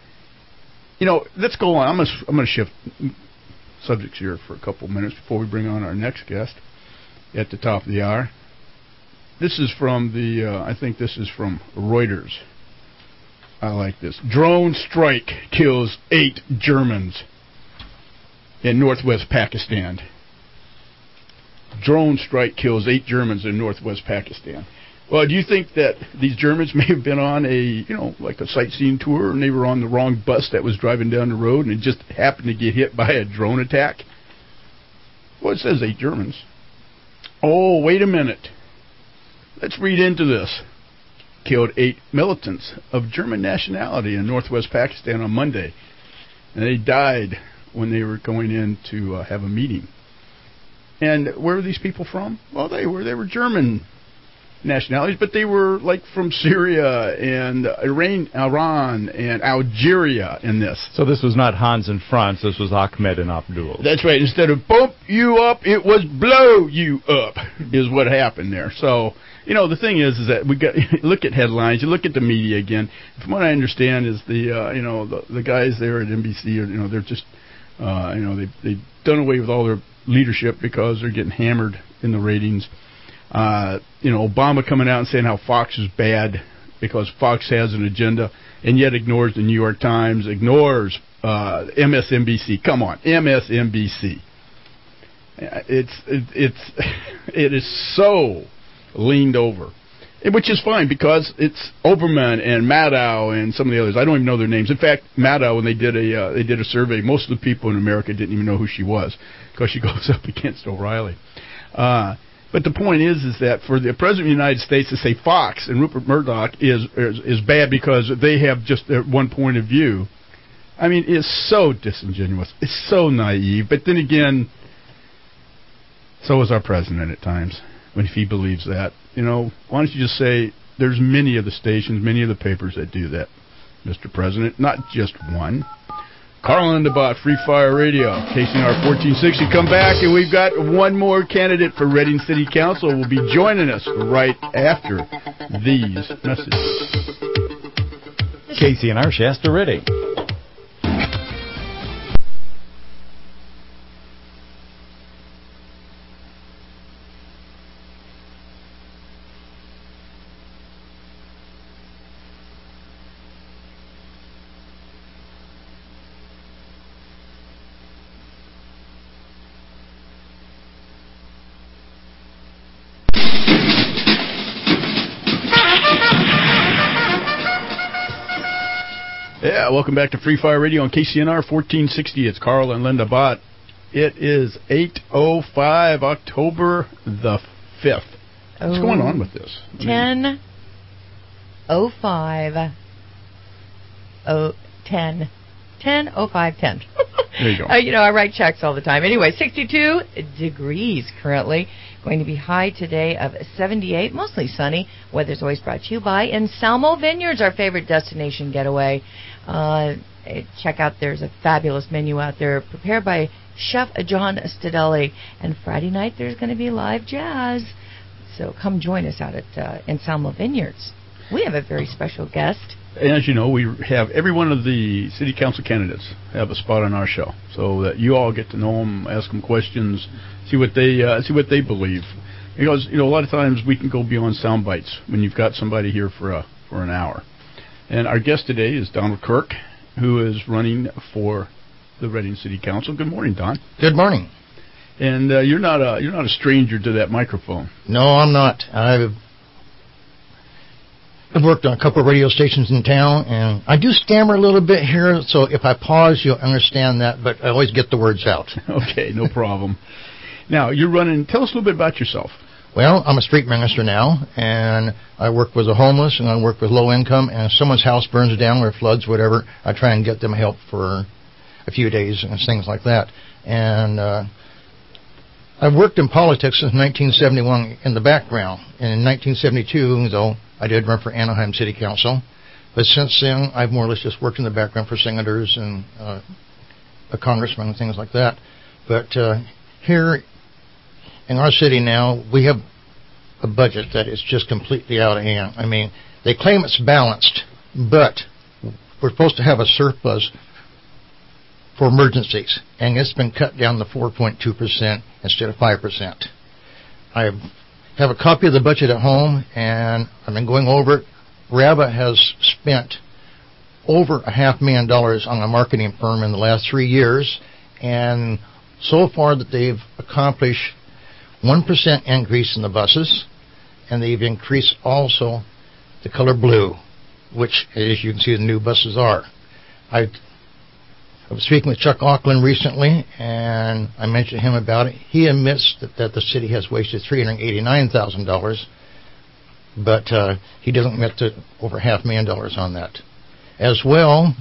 Let's go on. I'm going to shift subjects here for a couple minutes before we bring on our next guest at the top of the hour. This is from I think this is from Reuters. I like this. Drone strike kills 8 Germans in northwest Pakistan. Drone strike kills 8 Germans in northwest Pakistan. Well, do you think that these Germans may have been on like a sightseeing tour, and they were on the wrong bus that was driving down the road, and it just happened to get hit by a drone attack? Well, it says 8 Germans. Oh, wait a minute. Let's read into this. Killed 8 militants of German nationality in northwest Pakistan on Monday, and they died when they were going in to have a meeting. And where were these people from? Well, they were German nationalities, but they were like from Syria and Iran and Algeria in this. So this was not Hans and Franz, this was Ahmed and Abdul. That's right. Instead of bump you up, it was blow you up, is what happened there. So, the thing is that we got look at headlines, you look at the media again. From what I understand is the guys there at NBC are, they're just they've done away with all their leadership because they're getting hammered in the ratings. Obama coming out and saying how Fox is bad because Fox has an agenda, and yet ignores the New York Times, ignores MSNBC. Come on, MSNBC. It is so leaned over, which is fine because it's Oberman and Maddow and some of the others. I don't even know their names. In fact, Maddow, when they did a survey, most of the people in America didn't even know who she was because she goes up against O'Reilly. But the point is that for the President of the United States to say Fox and Rupert Murdoch is bad because they have just their one point of view, I mean, it's so disingenuous. It's so naive. But then again, so is our president at times when he believes that. Why don't you just say there's many of the stations, many of the papers that do that, Mr. President, not just one. Carl Lindabaugh, Free Fire Radio, KCNR 1460. Come back, and we've got one more candidate for Reading City Council. Will be joining us right after these messages. KCNR Shasta Reading. Yeah, welcome back to Free Fire Radio on KCNR 1460. It's Carl and Linda Bott. It is 8:05, October the 5th. What's going on with this? 10:05. 10:05. There you go. I write checks all the time. Anyway, 62 degrees currently. Going to be high today of 78, mostly sunny. Weather's always brought to you by Anselmo Vineyards, our favorite destination getaway. Check out, there's a fabulous menu out there prepared by Chef John Stadelli. And Friday night there's going to be live jazz. So come join us out at Anselmo Vineyards. We have a very special guest. And as you know, we have every one of the city council candidates have a spot on our show, so that you all get to know them, ask them questions, see what they believe. Because a lot of times we can go beyond sound bites when you've got somebody here for an hour. And our guest today is Donald Kirk, who is running for the Reading City Council. Good morning, Don. Good morning. And you're not a stranger to that microphone. No, I'm not. I've worked on a couple of radio stations in town, and I do stammer a little bit here, so if I pause, you'll understand that, but I always get the words out. Okay, no problem. Now, you're running. Tell us a little bit about yourself. Well, I'm a street minister now, and I work with the homeless, and I work with low income, and if someone's house burns down or floods, whatever, I try and get them help for a few days and things like that. And I've worked in politics since 1971 in the background, and in 1972, though, I did run for Anaheim City Council, but since then, I've more or less just worked in the background for senators and a congressman and things like that. But here in our city now, we have a budget that is just completely out of hand. I mean, they claim it's balanced, but we're supposed to have a surplus for emergencies, and it's been cut down to 4.2% instead of 5%. I have a copy of the budget at home, and I've been going over it. RABA has spent over $500,000 on a marketing firm in the last 3 years, and so far that they've accomplished 1% increase in the buses, and they've increased also the color blue, which, as you can see, the new buses are. I was speaking with Chuck Auckland recently, and I mentioned to him about it. He admits that the city has wasted $389,000, but he doesn't admit to over $500,000 on that. As well,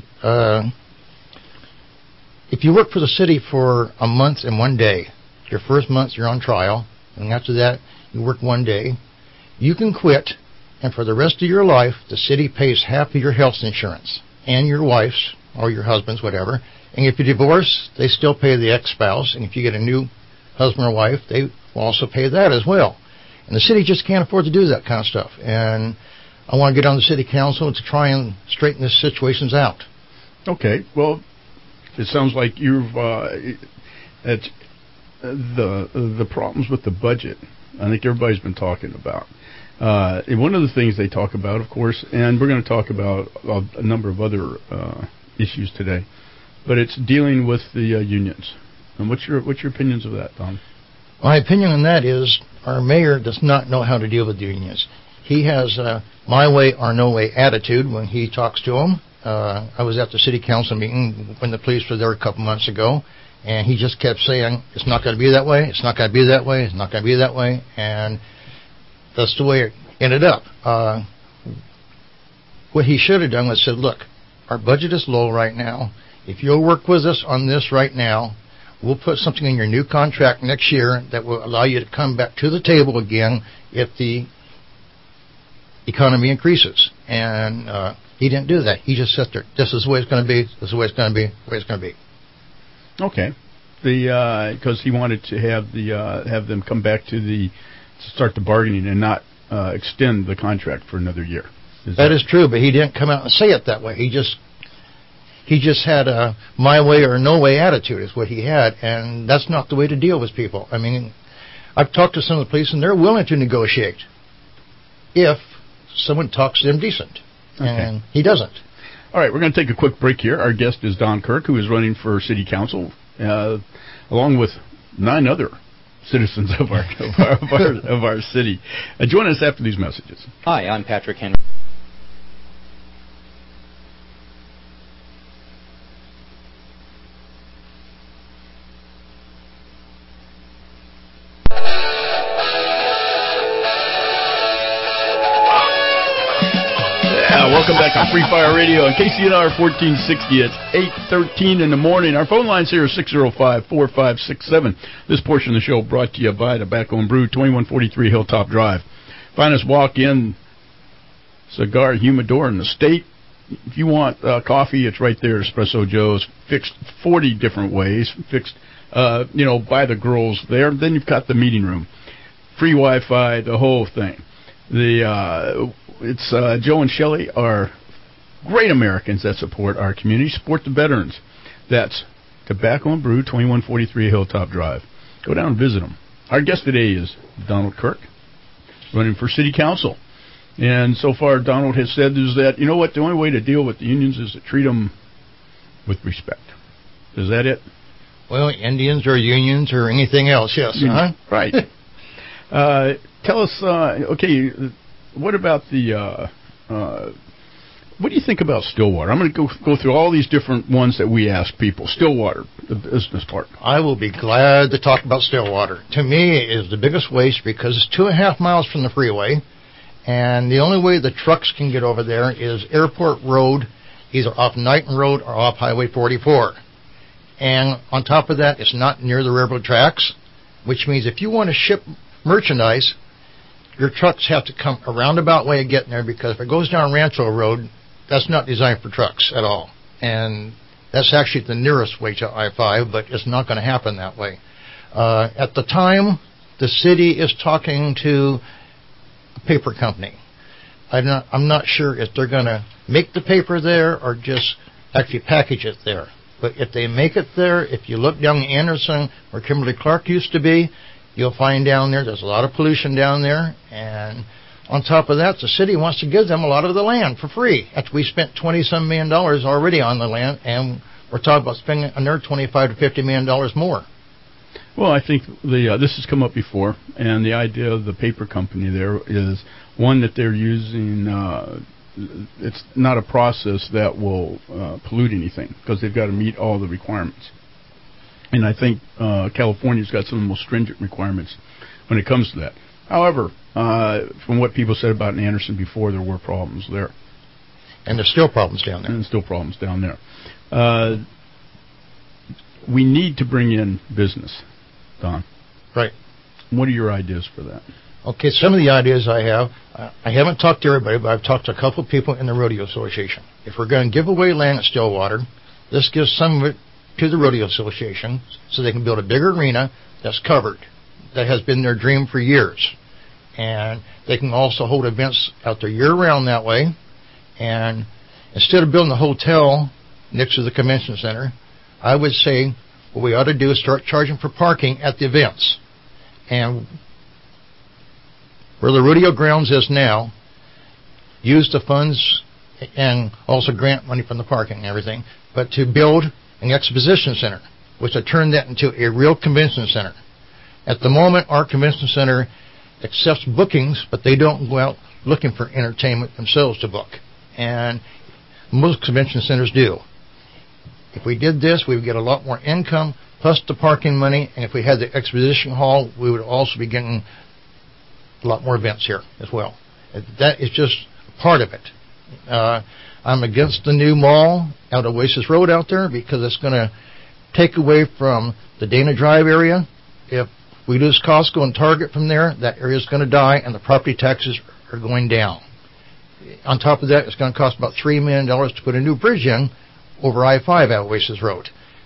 if you work for the city for a month and 1 day, your first month you're on trial, and after that you work 1 day, you can quit, and for the rest of your life, the city pays half of your health insurance, and your wife's, or your husband's, whatever. And if you divorce, they still pay the ex-spouse. And if you get a new husband or wife, they will also pay that as well. And the city just can't afford to do that kind of stuff. And I want to get on the city council to try and straighten these situations out. Okay. Well, it sounds like you've it's the problems with the budget. I think everybody's been talking about. And one of the things they talk about, of course, and we're going to talk about a number of other issues today, but it's dealing with the unions. And what's your opinions of that, Tom? My opinion on that is our mayor does not know how to deal with unions. He has a my way or no way attitude when he talks to them. I was at the city council meeting when the police were there a couple months ago, and he just kept saying, it's not going to be that way, it's not going to be that way, it's not going to be that way, and that's the way it ended up. What he should have done was said, look, our budget is low right now. If you'll work with us on this right now, we'll put something in your new contract next year that will allow you to come back to the table again if the economy increases. And he didn't do that. He just said, this is the way it's going to be, this is the way it's going to be, the way it's going to be. Okay. Because he wanted to have them come back to start the bargaining and not extend the contract for another year. That is true, but he didn't come out and say it that way. He just had a my way or no way attitude is what he had, and that's not the way to deal with people. I mean, I've talked to some of the police, and they're willing to negotiate if someone talks to them decent, and he doesn't. All right, we're going to take a quick break here. Our guest is Don Kirk, who is running for city council, along with 9 other citizens of our city. Join us after these messages. Hi, I'm Patrick Henry. welcome back on Free Fire Radio on KCNR 1460. It's 8:13 in the morning. Our phone lines here are 605-4567. This portion of the show brought to you by Tobacco and Brew, 2143 Hilltop Drive. Finest walk-in cigar humidor in the state. If you want coffee, it's right there. Espresso Joe's, fixed 40 different ways, fixed, by the girls there. Then you've got the meeting room, free Wi-Fi, the whole thing. It's Joe and Shelley are great Americans that support our community, support the veterans. That's Tobacco and Brew, 2143 Hilltop Drive. Go down and visit them. Our guest today is Donald Kirk, running for city council. And so far, Donald has said is that, you know what, the only way to deal with the Indians is to treat them with respect. Is that it? Well, Indians or unions or anything else, yes. Right. Tell us, what about what do you think about Stillwater? I'm going to go through all these different ones that we ask people. Stillwater, the business park. I will be glad to talk about Stillwater. To me, it is the biggest waste because it's 2.5 miles from the freeway, and the only way the trucks can get over there is Airport Road, either off Knighton Road or off Highway 44. And on top of that, it's not near the railroad tracks, which means if you want to ship merchandise, your trucks have to come a roundabout way of getting there, because if it goes down Rancho Road, that's not designed for trucks at all. And that's actually the nearest way to I-5, but it's not going to happen that way. At the time, the city is talking to a paper company. I'm not sure if they're going to make the paper there or just actually package it there. But if they make it there, if you look down Anderson where Kimberly Clark used to be, you'll find down there's a lot of pollution down there. And on top of that, the city wants to give them a lot of the land for free. After we spent $20-some million already on the land, and we're talking about spending another $25 to $50 million more. Well, I think this has come up before, and the idea of the paper company there is one that they're using. It's not a process that will pollute anything, because they've got to meet all the requirements. And I think California's got some of the most stringent requirements when it comes to that. However, from what people said about Anderson before, there were problems there. And there's still problems down there. And there's still problems down there. We need to bring in business, Don. Right. What are your ideas for that? Okay, some of the ideas I have, I haven't talked to everybody, but I've talked to a couple of people in the Rodeo Association. If we're going to give away land at Stillwater, let's give some of it to the Rodeo Association so they can build a bigger arena that's covered. That has been their dream for years. And they can also hold events out there year-round that way. And instead of building a hotel next to the convention center, I would say what we ought to do is start charging for parking at the events. And where the rodeo grounds is now, use the funds and also grant money from the parking and everything, but to build an exposition center, which would turn that into a real convention center. At the moment, our convention center accepts bookings, but they don't go out looking for entertainment themselves to book. And most convention centers do. If we did this, we would get a lot more income, plus the parking money, and if we had the exposition hall, we would also be getting a lot more events here as well. That is just part of it. I'm against the new mall out of Oasis Road out there because it's going to take away from the Dana Drive area. If we lose Costco and Target from there, that area is going to die, and the property taxes are going down. On top of that, it's going to cost about $3 million to put a new bridge in over I-5 at Oasis Road.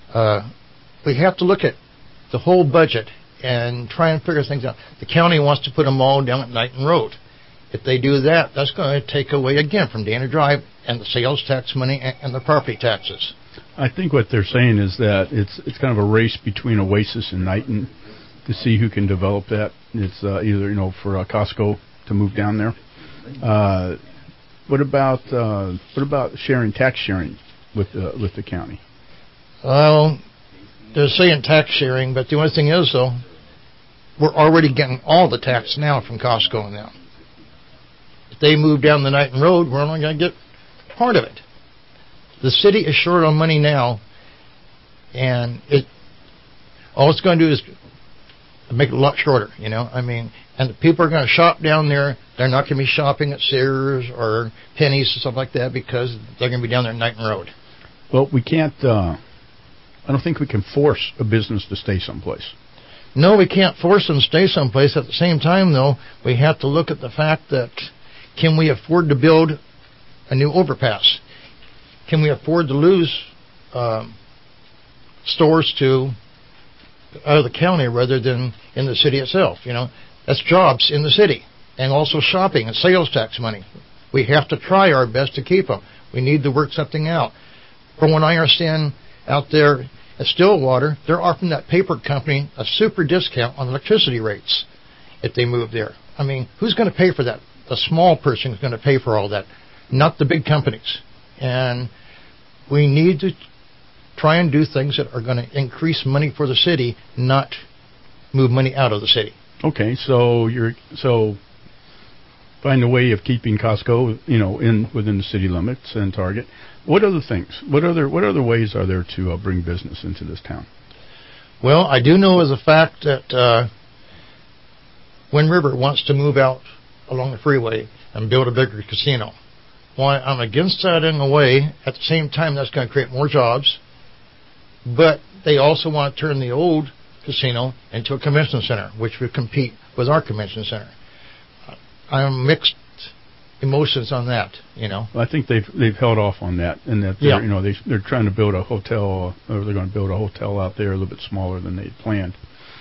We have to look at the whole budget and try and figure things out. The county wants to put a mall down at Knighton Road. If they do that, that's going to take away again from Dana Drive and the sales tax money and the property taxes. I think what they're saying is that it's kind of a race between Oasis and Knighton to see who can develop that. It's either for Costco to move down there. What about tax sharing with the county? Well, they're saying tax sharing, but the only thing is, though, we're already getting all the tax now from Costco now. If they move down the Knighton Road, we're only going to get part of it. The city is short on money now, and all it's going to do is make it a lot shorter, you know. I mean, and the people are going to shop down there. They're not going to be shopping at Sears or Penny's and stuff like that because they're going to be down there at Knighton Road. Well, we can't. I don't think we can force a business to stay someplace. No, we can't force them to stay someplace. At the same time, though, we have to look at the fact that can we afford to build a new overpass? Can we afford to lose stores to out of the county rather than in the city itself? You know, that's jobs in the city and also shopping and sales tax money. We have to try our best to keep them. We need to work something out. From what I understand out there at Stillwater, they're offering that paper company a super discount on electricity rates if they move there. I mean, who's going to pay for that? The small person is going to pay for all that, not the big companies. And we need to try and do things that are going to increase money for the city, not move money out of the city. Okay, so find a way of keeping Costco, you know, within the city limits and Target. What other things? What other ways are there to bring business into this town? Well, I do know as a fact that Wind River wants to move out along the freeway and build a bigger casino. Why I'm against that in a way, at the same time that's going to create more jobs, but they also want to turn the old casino into a convention center, which would compete with our convention center. I'm mixed emotions on that, you know. Well, I think they've held off on that, and that yeah. You know, they're trying to build a hotel, or they're going to build a hotel out there a little bit smaller than they planned.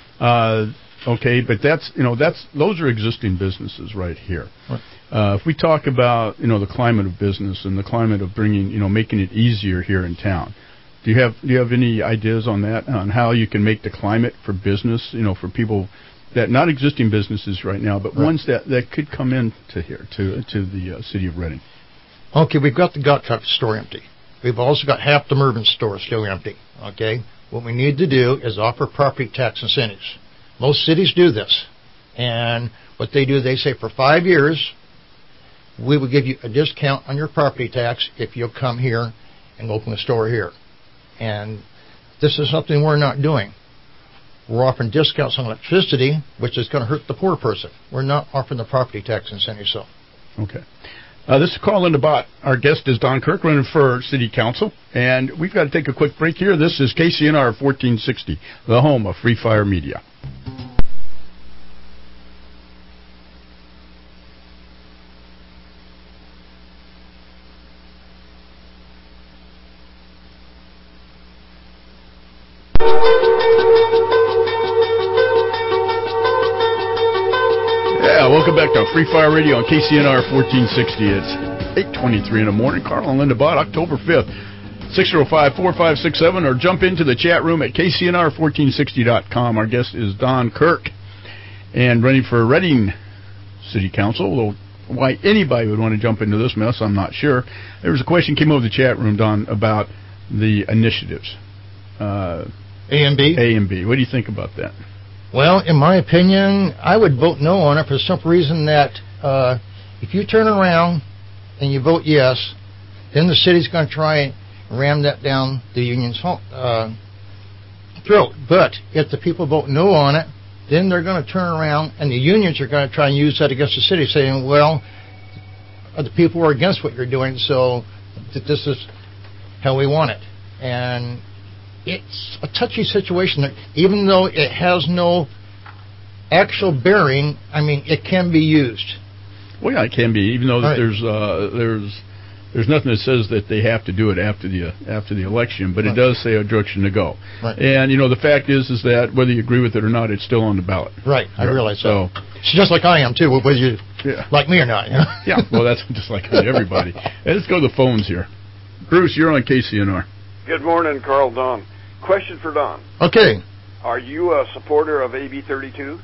Okay, but those are existing businesses right here. Right. If we talk about, you know, the climate of business and the climate of bringing, you know, making it easier here in town, do you have any ideas on that, on how you can make the climate for business, you know, for people that not existing businesses right now, but right. ones that could come into here to the city of Reading? Okay, we've got the Gottschalk store empty. We've also got half the Mervyn store still empty. Okay, what we need to do is offer property tax incentives. Most cities do this, and what they do, they say for 5 years, we will give you a discount on your property tax if you'll come here and open a store here. And this is something we're not doing. We're offering discounts on electricity, which is going to hurt the poor person. We're not offering the property tax incentive. So, okay. This is Carl Lindabot. Our guest is Don Kirk, running for City Council, and we've got to take a quick break here. This is KCNR 1460, the home of Free Fire Media. Welcome back to Free Fire Radio on KCNR 1460. It's 8:23 in the morning. Carl and Linda Bott, October 5th, 605-4567, or jump into the chat room at KCNR1460.com. Our guest is Don Kirk, and running for Reading City Council. Although why anybody would want to jump into this mess, I'm not sure. There was a question came over the chat room, Don, about the initiatives. A and B? A and B. What do you think about that? Well, in my opinion, I would vote no on it for the simple reason that if you turn around and you vote yes, then the city's going to try and ram that down the union's throat. But if the people vote no on it, then they're going to turn around and the unions are going to try and use that against the city, saying, well, the people are against what you're doing, so this is how we want it. And it's a touchy situation. Even though it has no actual bearing, I mean, it can be used. Well, yeah, it can be. Even though right. there's nothing that says that they have to do it after the election, but right. It does say a direction to go. Right. And you know, the fact is that whether you agree with it or not, it's still on the ballot. Right. I realize so. It's just like I am too, whether you like me or not. You know? Yeah. Well, that's just like everybody. Let's go to the phones here. Bruce, you're on KCNR. Good morning, Carl. Don. Question for Don. Okay. Are you a supporter of AB 32?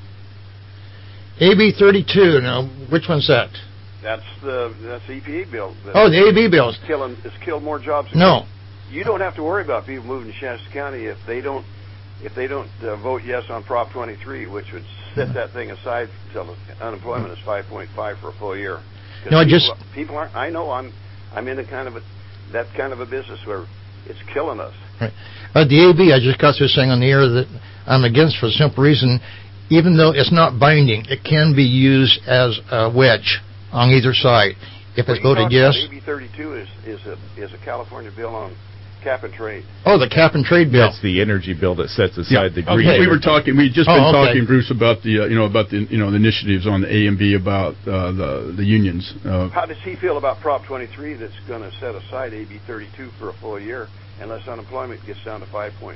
AB 32. Now, which one's that? That's the EPA bill. Oh, the AB bill. It's killed more jobs. No. You don't have to worry about people moving to Shasta County if they don't vote yes on Prop 23, which would set that thing aside until unemployment is 5.5 for a full year. No, people aren't. I know I'm in that kind of a business where it's killing us. Right. The AB, I just got through saying on the air that I'm against for the simple reason even though it's not binding, it can be used as a wedge on either side. If it's voted yes. AB 32 is a California bill on cap and trade. Oh, the cap and trade bill. That's the energy bill that sets aside the green. We were talking. We just been talking, Bruce, about the the initiatives on the A and B about the unions. How does he feel about Prop 23 that's going to set aside AB 32 for a full year unless unemployment gets down to 5.5?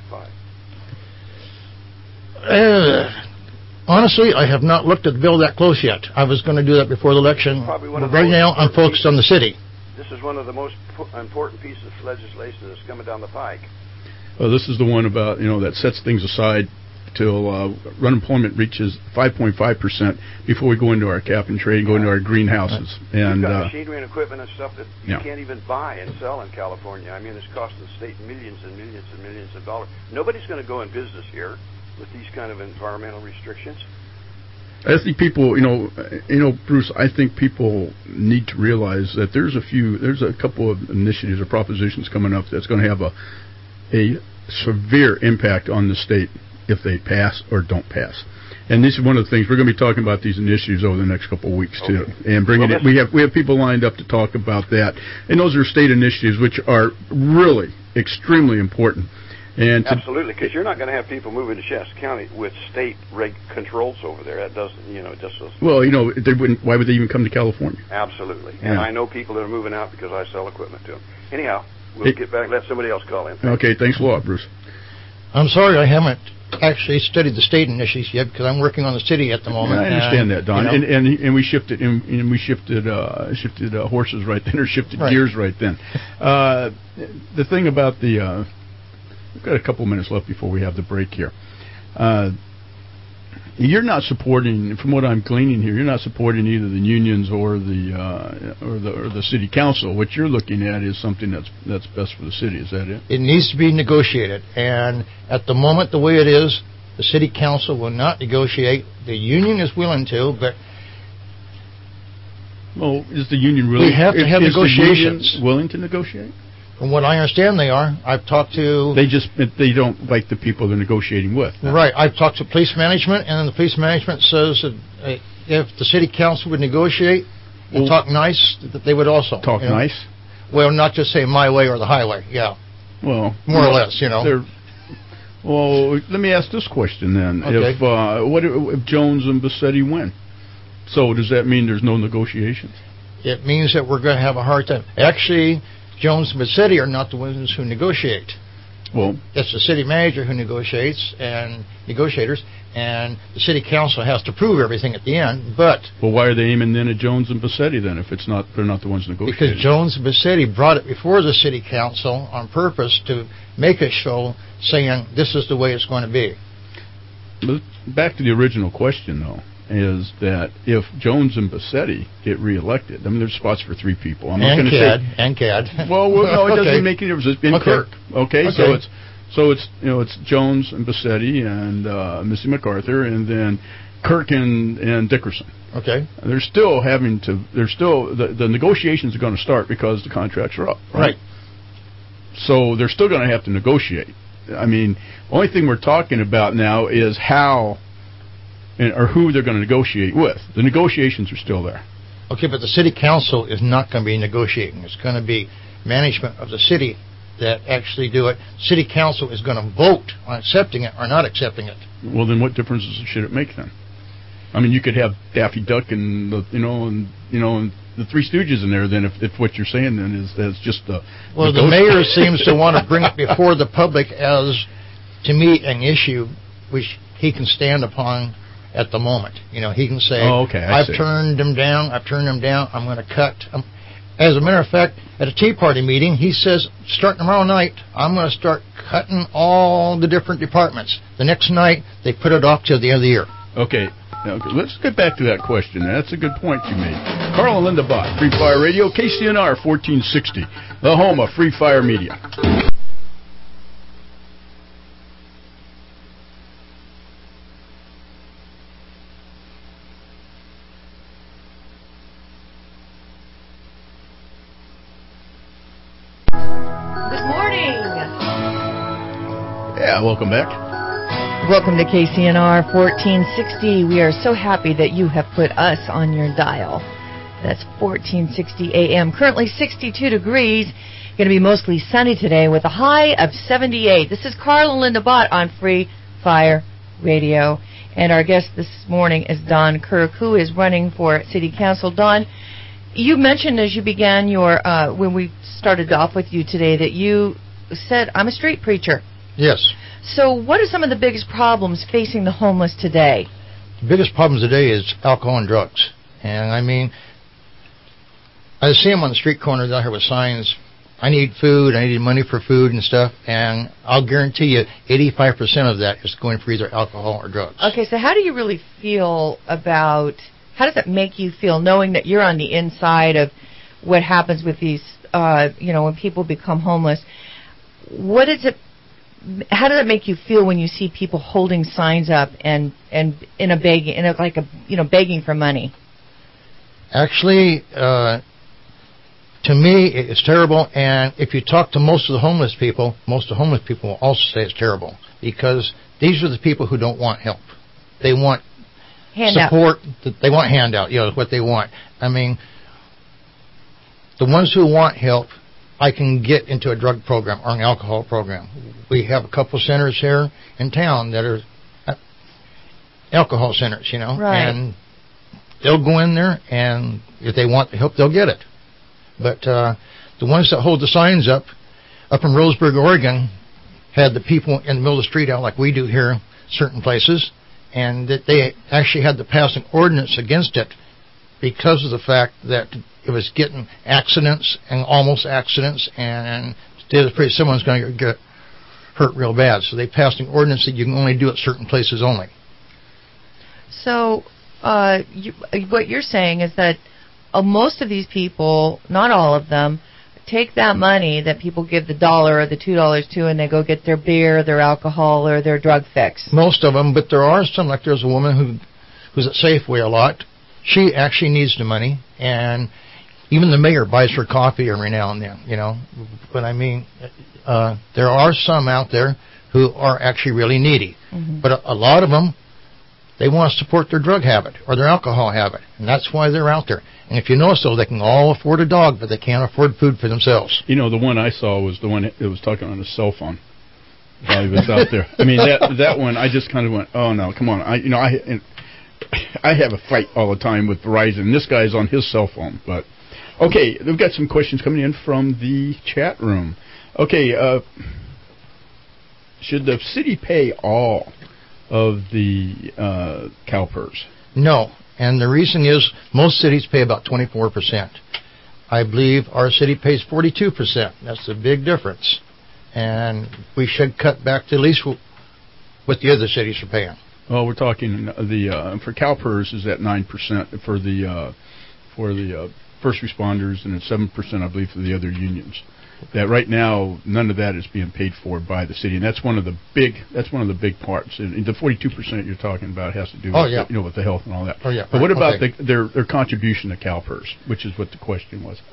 Honestly, I have not looked at the bill that close yet. I was going to do that before the election. But right now, I'm focused on the city. This is one of the most important pieces of legislation that's coming down the pike. Well, this is the one about that sets things aside till unemployment reaches 5.5% before we go into our cap and trade, go into our greenhouses. And we've got machinery and equipment and stuff that you can't even buy and sell in California. I mean, it's costing the state millions and millions and millions of dollars. Nobody's going to go in business here with these kind of environmental restrictions. I think people, Bruce, I think people need to realize that there's a couple of initiatives or propositions coming up that's going to have a severe impact on the state if they pass or don't pass. And this is one of the things we're going to be talking about, these initiatives over the next couple of weeks too, and bringing it. We have people lined up to talk about that, and those are state initiatives which are really extremely important. And absolutely, because you're not going to have people moving to Shasta County with state controls over there. That doesn't, it just doesn't. Well, they wouldn't. Why would they even come to California? Absolutely, and I know people that are moving out because I sell equipment to them. Anyhow, we'll get back. Let somebody else call in. Okay, thanks a lot, Bruce. I'm sorry, I haven't actually studied the state initiatives yet because I'm working on the city at the moment. I understand that, Don, and we shifted horses right then, or shifted gears right then. The thing about the we've got a couple minutes left before we have the break here. You're not supporting, from what I'm gleaning here, you're not supporting either the unions or the city council. What you're looking at is something that's best for the city. Is that it? It needs to be negotiated, and at the moment, the way it is, the city council will not negotiate. The union is willing to, but is the union really? We have to have negotiations. Willing to negotiate? From what I understand, they are. I've talked to... They don't like the people they're negotiating with. Right. I've talked to police management, and the police management says that if the city council would negotiate and talk nice, that they would also. Talk nice? Well, not just say my way or the highway, Well... More or less, Well, let me ask this question then. Okay. If Jones and Bassetti win? So does that mean there's no negotiations? It means that we're going to have a hard time. Actually... Jones and Bassetti are not the ones who negotiate. Well, it's the city manager who negotiators, and the city council has to prove everything at the end. But why are they aiming then at Jones and Bassetti then, if they're not the ones negotiating? Because Jones and Bassetti brought it before the city council on purpose to make a show saying this is the way it's going to be. But back to the original question, though. Is that if Jones and Bassetti get reelected, I mean, there's spots for three people. I'm not going to say and CAD. Well, no, it doesn't make any difference. It's been Kirk. Okay, so it's Jones and Bassetti and Missy MacArthur, and then Kirk and Dickerson. Okay. They're still the negotiations are going to start because the contracts are up. Right. So they're still going to have to negotiate. I mean, the only thing we're talking about now is how. Or who they're going to negotiate with. The negotiations are still there. Okay, but the city council is not going to be negotiating. It's going to be management of the city that actually do it. City council is going to vote on accepting it or not accepting it. Well, then what difference should it make then? I mean, you could have Daffy Duck and the Three Stooges in there. Then, if what you're saying then is that's just the the mayor seems to want to bring it before the public as, to me, an issue which he can stand upon. At the moment, he can say, I've turned them down, I'm going to cut. As a matter of fact, at a Tea Party meeting, he says, starting tomorrow night, I'm going to start cutting all the different departments. The next night, they put it off till the end of the year. Okay, let's get back to that question. That's a good point you made. Carl and Linda Bott, Free Fire Radio, KCNR 1460, the home of Free Fire Media. Welcome back. Welcome to KCNR 1460. We are so happy that you have put us on your dial. That's 1460 AM. Currently 62 degrees. Going to be mostly sunny today with a high of 78. This is Carl and Linda Bott on Free Fire Radio. And our guest this morning is Don Kirk, who is running for City Council. Don, you mentioned as you began your, when we started off with you today, that you said, I'm a street preacher. Yes. So what are some of the biggest problems facing the homeless today? The biggest problems today is alcohol and drugs. And I mean, I see them on the street corners out here with signs, I need food, I need money for food and stuff, and I'll guarantee you 85% of that is going for either alcohol or drugs. Okay, so how do you really feel about, how does it make you feel knowing that you're on the inside of what happens with these, when people become homeless? What is it? How does it make you feel when you see people holding signs up and begging for money? Actually, to me, it's terrible. And if you talk to most of the homeless people will also say it's terrible, because these are the people who don't want help. They want support. They want handout. What they want. I mean, the ones who want help, I can get into a drug program or an alcohol program. We have a couple centers here in town that are alcohol centers, right. And they'll go in there, and if they want the help, they'll get it. But the ones that hold the signs up in Roseburg, Oregon, had the people in the middle of the street out like we do here, certain places, and that they actually had to pass an ordinance against it because of the fact that it was getting accidents and almost accidents, and someone's going to get hurt real bad. So they passed an ordinance that you can only do it certain places only. So what you're saying is that most of these people, not all of them, take that money that people give the $1 or the $2 to, and they go get their beer, their alcohol, or their drug fix. Most of them, but there are some, like there's a woman who's at Safeway a lot. She actually needs the money, and even the mayor buys her coffee every now and then, But I mean, there are some out there who are actually really needy. Mm-hmm. But a lot of them, they want to support their drug habit or their alcohol habit, and that's why they're out there. And if you notice, though, they can all afford a dog, but they can't afford food for themselves. The one I saw was the one that was talking on his cell phone while he was out there. I mean, that one, I just kind of went, oh, no, come on. I have a fight all the time with Verizon. This guy's on his cell phone, but... Okay, we've got some questions coming in from the chat room. Okay, should the city pay all of the CalPERS? No, and the reason is most cities pay about 24%. I believe our city pays 42%. That's a big difference, and we should cut back to at least what the other cities are paying. Well, we're talking for CalPERS is at 9% for the first responders, and it's 7%, I believe, for the other unions. That right now, none of that is being paid for by the city, and that's one of the big parts. And the 42% you're talking about has to do with with the health and all that. Oh yeah. But what about their contribution to CalPERS, which is what the question was?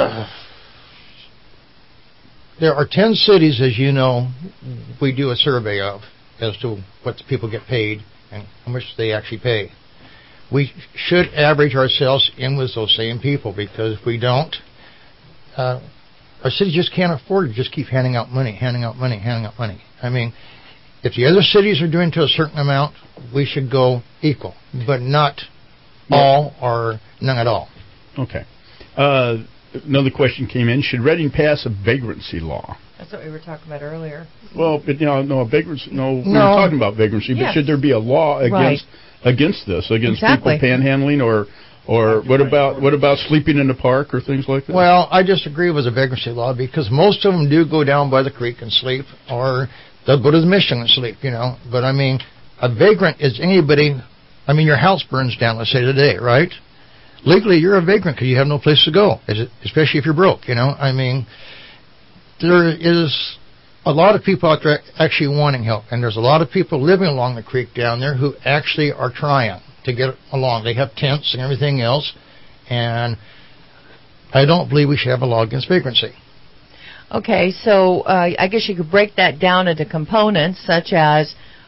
There are 10 cities, as you know, we do a survey of as to what the people get paid and how much they actually pay. We should average ourselves in with those same people, because if we don't, our city just can't afford to just keep handing out money. I mean, if the other cities are doing to a certain amount, we should go equal, but not all or none at all. Okay. Another question came in. Should Reading pass a vagrancy law? That's what we were talking about earlier. Well, but no, vagrancy. No, we were talking about vagrancy. Yes. But should there be a law against this, against people panhandling, or what about sleeping in the park or things like that? Well, I disagree with the vagrancy law, because most of them do go down by the creek and sleep, or they'll go to the mission and sleep. But I mean, a vagrant is anybody. I mean, your house burns down, let's say today, right? Legally, you're a vagrant because you have no place to go, especially if you're broke. I mean, there is a lot of people out there actually wanting help, and there's a lot of people living along the creek down there who actually are trying to get along. They have tents and everything else, and I don't believe we should have a law against vagrancy. Okay, so I guess you could break that down into components, such as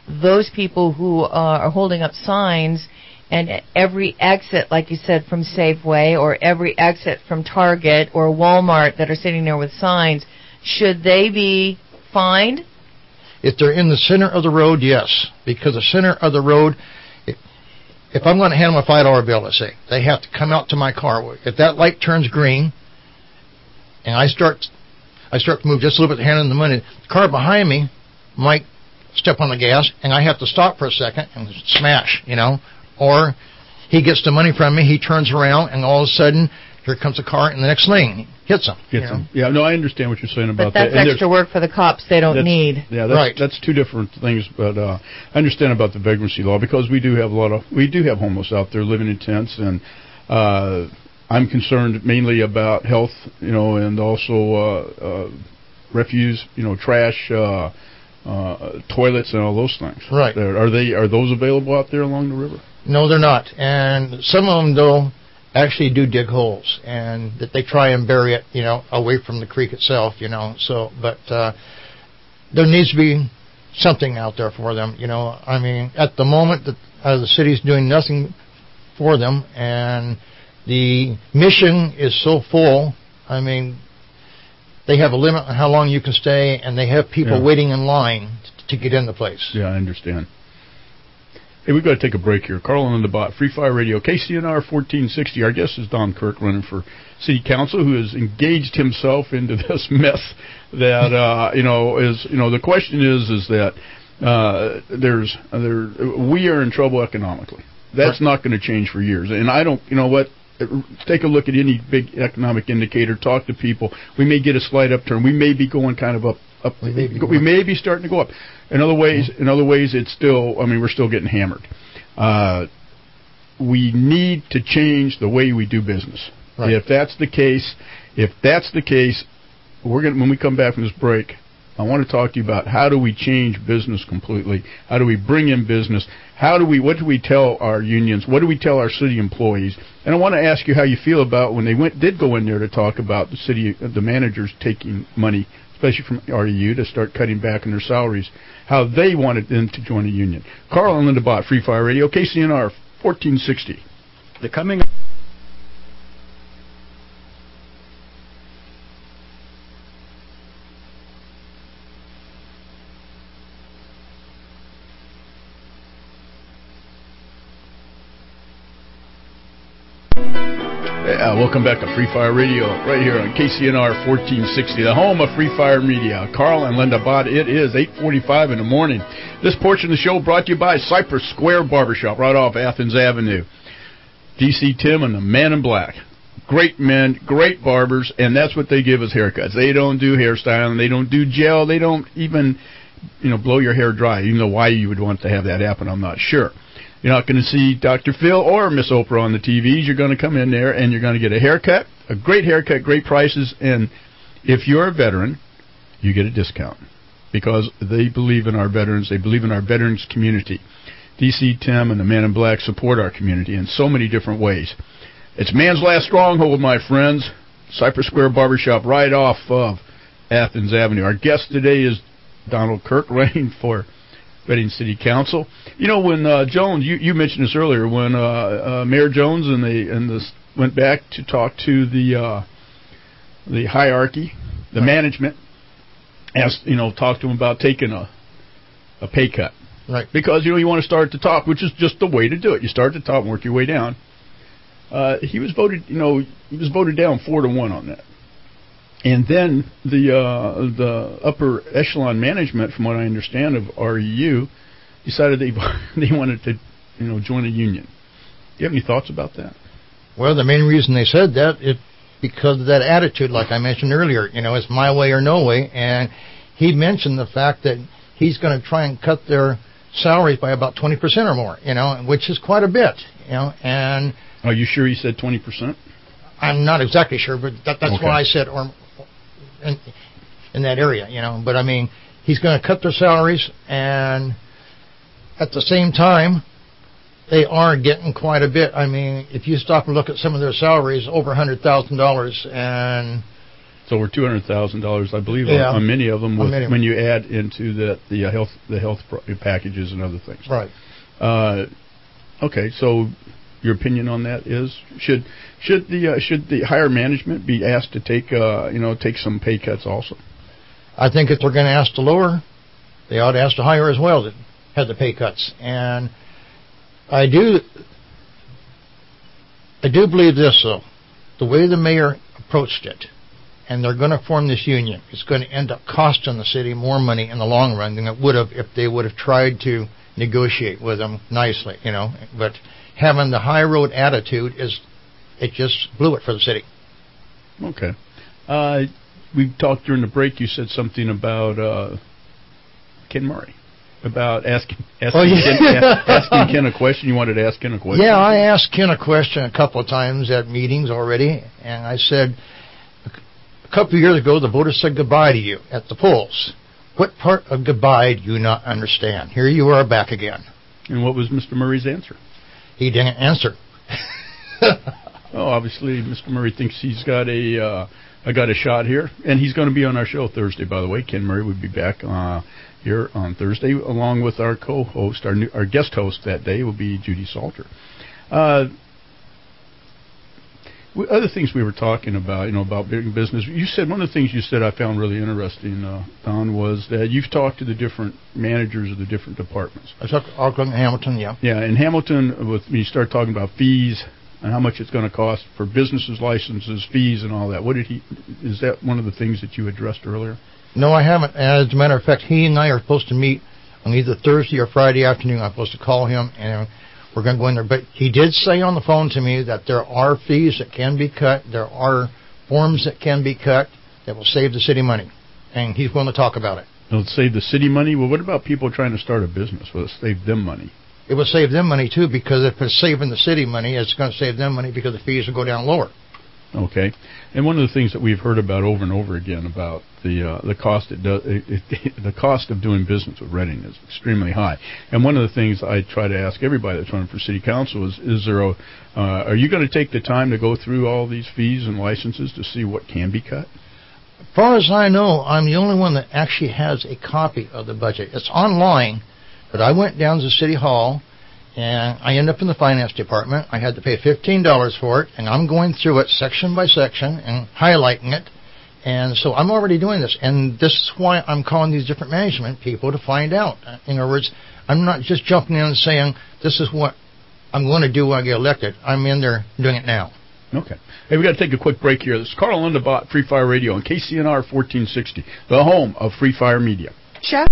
those people who are holding up signs, and every exit, like you said, from Safeway or every exit from Target or Walmart that are sitting there with signs, should they be fined? If they're in the center of the road, yes. Because the center of the road, if I'm going to hand them a $5 bill, let's say, they have to come out to my car. If that light turns green and I start to move just a little bit, handing the money, the car behind me might step on the gas, and I have to stop for a second and smash, Or he gets the money from me, he turns around, and all of a sudden, here comes a car in the next lane. Hits him. Yeah, no, I understand what you're saying about that. But that's extra work for the cops they don't need. Yeah, right. That's two different things. But I understand about the vagrancy law, because we do have homeless out there living in tents, and I'm concerned mainly about health, and also refuse, trash, toilets, and all those things. Right. Are those available out there along the river? No, they're not. And some of them, though, actually do dig holes, and that they try and bury it, away from the creek itself, So, but there needs to be something out there for them, I mean, at the moment, the city's doing nothing for them, and the mission is so full. I mean, they have a limit on how long you can stay, and they have people waiting in line to get in the place. Yeah, I understand. Hey, we've got to take a break here. Carl and Linda Bott, Free Fire Radio, KCNR 1460. Our guest is Don Kirk, running for City Council, who has engaged himself into this mess that, is, the question is that we are in trouble economically. That's not going to change for years. And I don't, take a look at any big economic indicator, talk to people. We may get a slight upturn. We may be going kind of up. We may be starting to go up. In other ways, it's still. I mean, we're still getting hammered. We need to change the way we do business. Right. If that's the case, we're going. When we come back from this break, I want to talk to you about how do we change business completely. How do we bring in business? What do we tell our unions? What do we tell our city employees? And I want to ask you how you feel about when they did go in there to talk about the managers taking money, especially from REU, to start cutting back on their salaries, how they wanted them to join a union. Carl and Linda Bott, Free Fire Radio, KCNR 1460. The coming welcome back to Free Fire Radio, right here on KCNR 1460, the home of Free Fire Media. Carl and Linda Bott. It is 8:45 in the morning. This portion of the show brought to you by Cypress Square Barbershop, right off Athens Avenue. DC Tim and the Man in Black. Great men, great barbers, and that's what they give us haircuts. They don't do hairstyling. They don't do gel. They don't even, blow your hair dry. Even though why you would want to have that happen, I'm not sure. You're not going to see Dr. Phil or Miss Oprah on the TVs. You're going to come in there and you're going to get a haircut, a great haircut, great prices, and if you're a veteran, you get a discount because they believe in our veterans. They believe in our veterans community. DC Tim and the Man in Black support our community in so many different ways. It's man's last stronghold, my friends. Cypress Square Barbershop right off of Athens Avenue. Our guest today is Donald Kirk, running for Reading City Council. When Jones, you mentioned this earlier, when Mayor Jones and went back to talk to the hierarchy, the management, asked, talk to him about taking a pay cut. Right. Because, you want to start at the top, which is just the way to do it. You start at the top and work your way down. He was voted down 4-1 on that. And then the upper echelon management, from what I understand of REU, decided they wanted to, join a union. Do you have any thoughts about that? Well, the main reason they said that is because of that attitude, like I mentioned earlier. It's my way or no way. And he mentioned the fact that he's going to try and cut their salaries by about 20% or more, which is quite a bit, And are you sure he said 20%? I'm not exactly sure, but that's okay. what I said, or in that area, But I mean, he's going to cut their salaries, and at the same time, they are getting quite a bit. I mean, if you stop and look at some of their salaries, over $100,000, and It's over $200,000, I believe, Yeah. on many of them. On many. When you add into the health packages and other things. Right. Okay, so your opinion on that is should the higher management be asked to take some pay cuts also? I think if they're going to ask to lower, they ought to ask to higher as well to have the pay cuts. And I do believe this, though. The way the mayor approached it, and they're going to form this union, it's going to end up costing the city more money in the long run than it would have if they would have tried to negotiate with them nicely, But having the high road attitude it just blew it for the city. Okay. We talked during the break. You said something about Ken Murray, about asking Ken a question. You wanted to ask Ken a question. Yeah, I asked Ken a question a couple of times at meetings already, and I said, a couple of years ago, the voters said goodbye to you at the polls. What part of goodbye do you not understand? Here you are back again. And what was Mr. Murray's answer? He didn't answer. Oh, obviously, Mr. Murray thinks he's got a shot here, and he's going to be on our show Thursday. By the way, Ken Murray would be back here on Thursday, along with our co-host, our guest host that day will be Judy Salter. Other things we were talking about, about big business. You said one of the things you said I found really interesting, Don, was that you've talked to the different managers of the different departments. I talked to Auckland and Hamilton, yeah. Yeah, in Hamilton, when you start talking about fees and how much it's going to cost for businesses, licenses, fees, and all that. Is that one of the things that you addressed earlier? No, I haven't. As a matter of fact, he and I are supposed to meet on either Thursday or Friday afternoon. I'm supposed to call him, and we're going to go in there. But he did say on the phone to me that there are fees that can be cut. There are forms that can be cut that will save the city money. And he's willing to talk about it. It'll save the city money? Well, what about people trying to start a business? Will it save them money? It will save them money, too, because if it's saving the city money, it's going to save them money because the fees will go down lower. Okay. And one of the things that we've heard about over and over again about the cost of doing business with Reading is extremely high. And one of the things I try to ask everybody that's running for city council is are you going to take the time to go through all these fees and licenses to see what can be cut? As far as I know, I'm the only one that actually has a copy of the budget. It's online, but I went down to City Hall, and I ended up in the finance department. I had to pay $15 for it, and I'm going through it section by section and highlighting it. And so I'm already doing this, and this is why I'm calling these different management people to find out. In other words, I'm not just jumping in and saying, this is what I'm going to do when I get elected. I'm in there doing it now. Okay. Hey, we got to take a quick break here. This is Carl and Linda Bott, Free Fire Radio on KCNR 1460, the home of Free Fire Media. Chef.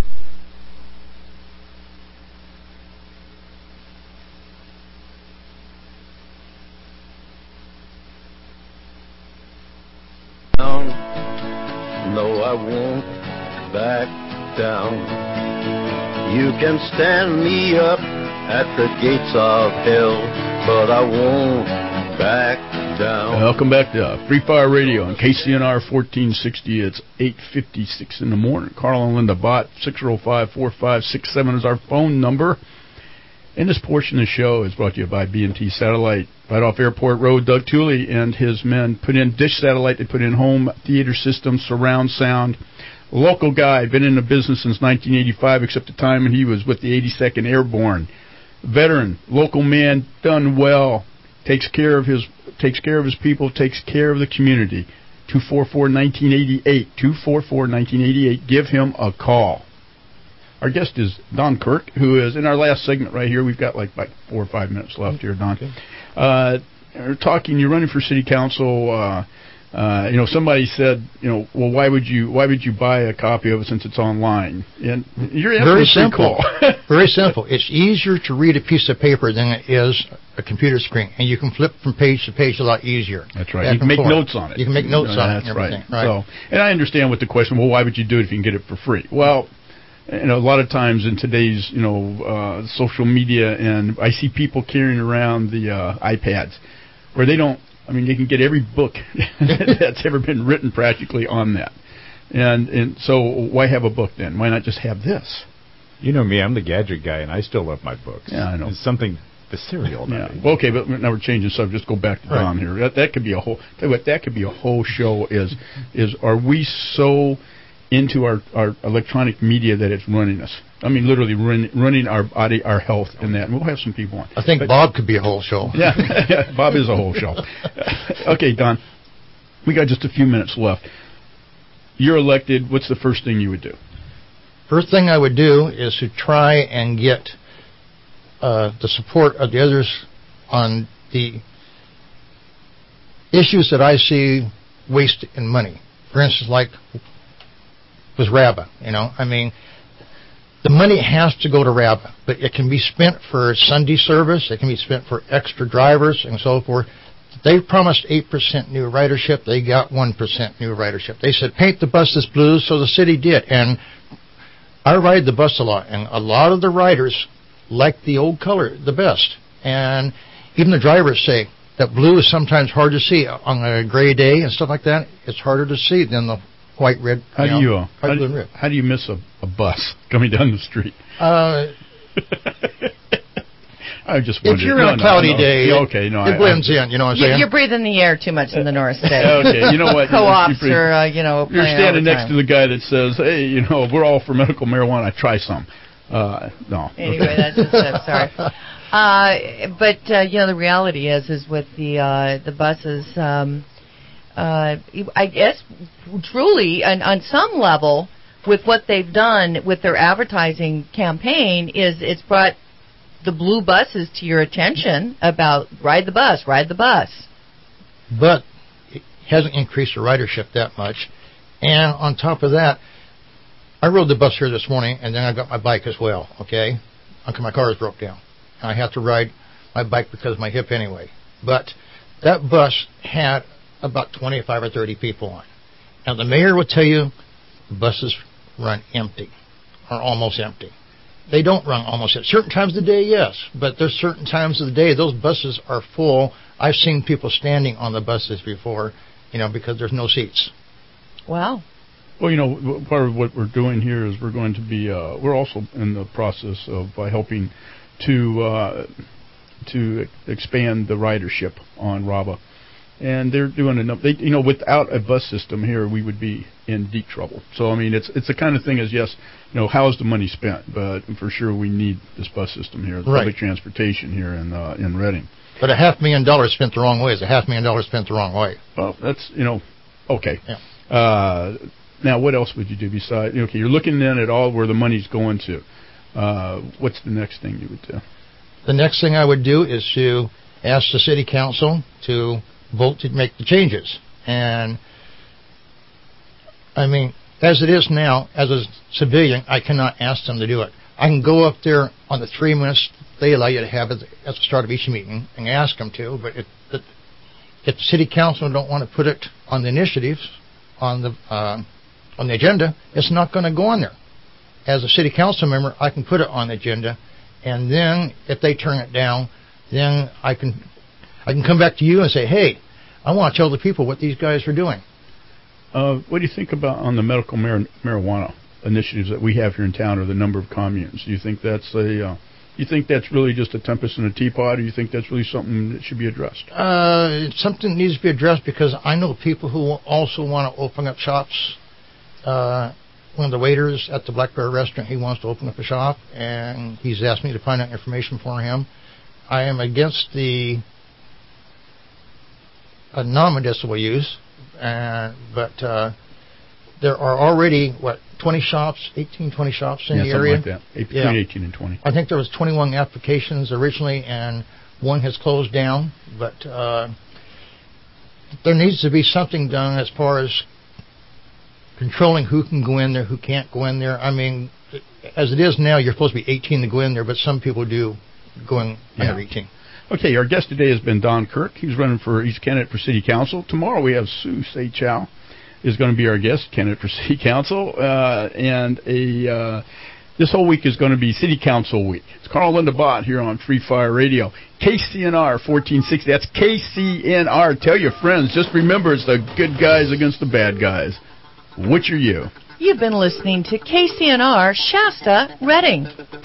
No, I won't back down. You can stand me up at the gates of hell, but I won't back down. Welcome back to Free Fire Radio on KCNR 1460. It's 8:56 in the morning. Carl and Linda Bott, 605-4567 is our phone number. And this portion of the show is brought to you by B&T Satellite. Right off Airport Road, Doug Tooley and his men put in dish satellite. They put in home theater system, surround sound. Local guy, been in the business since 1985, except the time when he was with the 82nd Airborne. Veteran, local man, done well, takes care of his people, takes care of the community. 244-1988, 244-1988. Give him a call. Our guest is Don Kirk, who is in our last segment right here. We've got like 4 or 5 minutes left here, Don. Okay. We're talking. You're running for city council. Somebody said, well, why would you buy a copy of it since it's online? And you're very simple. Cool. Very simple. It's easier to read a piece of paper than it is a computer screen, and you can flip from page to page a lot easier. That's right. You can make notes on it. You can make notes on it. That's right. So, and I understand with the question, well, why would you do it if you can get it for free? Well, a lot of times in today's, social media, and I see people carrying around the iPads where they can get every book that's ever been written practically on that. And so why have a book then? Why not just have this? You know me, I'm the gadget guy, and I still love my books. Yeah, I know. It's something the cereal. Yeah. Well, okay, but now we're changing subject. Just go back to Don here. That could be a whole. Tell you what, that could be a whole show. Is are we so into our electronic media that it's running us? I mean, literally running our body, our health, and that. And we'll have some people on. I think Bob could be a whole show. Yeah, Bob is a whole show. Okay, Don, we got just a few minutes left. You're elected. What's the first thing you would do? First thing I would do is to try and get the support of the others on the issues that I see waste in money. For instance, like with RABA, I mean, the money has to go to RABA, but it can be spent for Sunday service, it can be spent for extra drivers and so forth. They promised 8% new ridership, they got 1% new ridership. They said, paint the buses blue, so the city did. And I ride the bus a lot, and a lot of the riders like the old color the best. And even the drivers say that blue is sometimes hard to see on a gray day and stuff like that. It's harder to see than the white, red. How do you miss a bus coming down the street? I just wondered. If you're on a cloudy day, it blends in. You know what I'm saying? You're breathing the air too much in the North State. Okay, you know what? Co-ops are, you're standing next to the guy that says, "Hey, we're all for medical marijuana. Try some." No. Anyway, that's just it. Sorry. But the reality is with the buses. I guess truly, on some level, with what they've done with their advertising campaign, is it's brought the blue buses to your attention about ride the bus. But it hasn't increased the ridership that much. And on top of that, I rode the bus here this morning, and then I got my bike as well, okay? Until my car is broke down. And I have to ride my bike because of my hip anyway. But that bus had about 25 or 30 people on. Now, the mayor will tell you the buses run empty, or almost empty. They don't run almost at certain times of the day, yes, but there's certain times of the day those buses are full. I've seen people standing on the buses before, because there's no seats. Wow. Well, part of what we're doing here is we're going to be we're also in the process of helping to expand the ridership on RABA. And they're doing enough. Without a bus system here, we would be in deep trouble. So, I mean, it's the kind of thing as, yes, how's the money spent? But for sure, we need this bus system here, the public transportation here in Reading. But $500,000 spent the wrong way is $500,000 spent the wrong way. Well, that's, okay. Yeah. Now, what else would you do besides, you're looking then at all where the money's going to. What's the next thing you would do? The next thing I would do is to ask the city council to vote to make the changes. And I mean, as it is now, as a civilian, I cannot ask them to do it. I can go up there on the 3 minutes they allow you to have at the start of each meeting and ask them to, but if the city council don't want to put it on the initiatives on the agenda, it's not going to go on there. As a city council member, I can put it on the agenda, and then if they turn it down, then I can come back to you and say, hey, I want to tell the people what these guys are doing. What do you think about on the medical marijuana initiatives that we have here in town, or the number of communes? Do you think that's really just a tempest in a teapot, or do you think that's really something that should be addressed? It's something that needs to be addressed because I know people who also want to open up shops. One of the waiters at the Black Bear restaurant, he wants to open up a shop, and he's asked me to find out information for him. I am against the non-medicinal use, but there are already, 20 shops, 18, 20 shops in the area? Something like that, between 18 and 20. I think there was 21 applications originally, and one has closed down, but there needs to be something done as far as controlling who can go in there, who can't go in there. I mean, as it is now, you're supposed to be 18 to go in there, but some people do go in under 18. Okay, our guest today has been Don Kirk. He's running he's a candidate for City Council. Tomorrow we have Sue Say-Chow is going to be our guest, candidate for City Council. This whole week is going to be City Council week. It's Carl Linda Bott here on Free Fire Radio. KCNR 1460. That's KCNR. Tell your friends. Just remember, it's the good guys against the bad guys. Which are you? You've been listening to KCNR Shasta, Reading.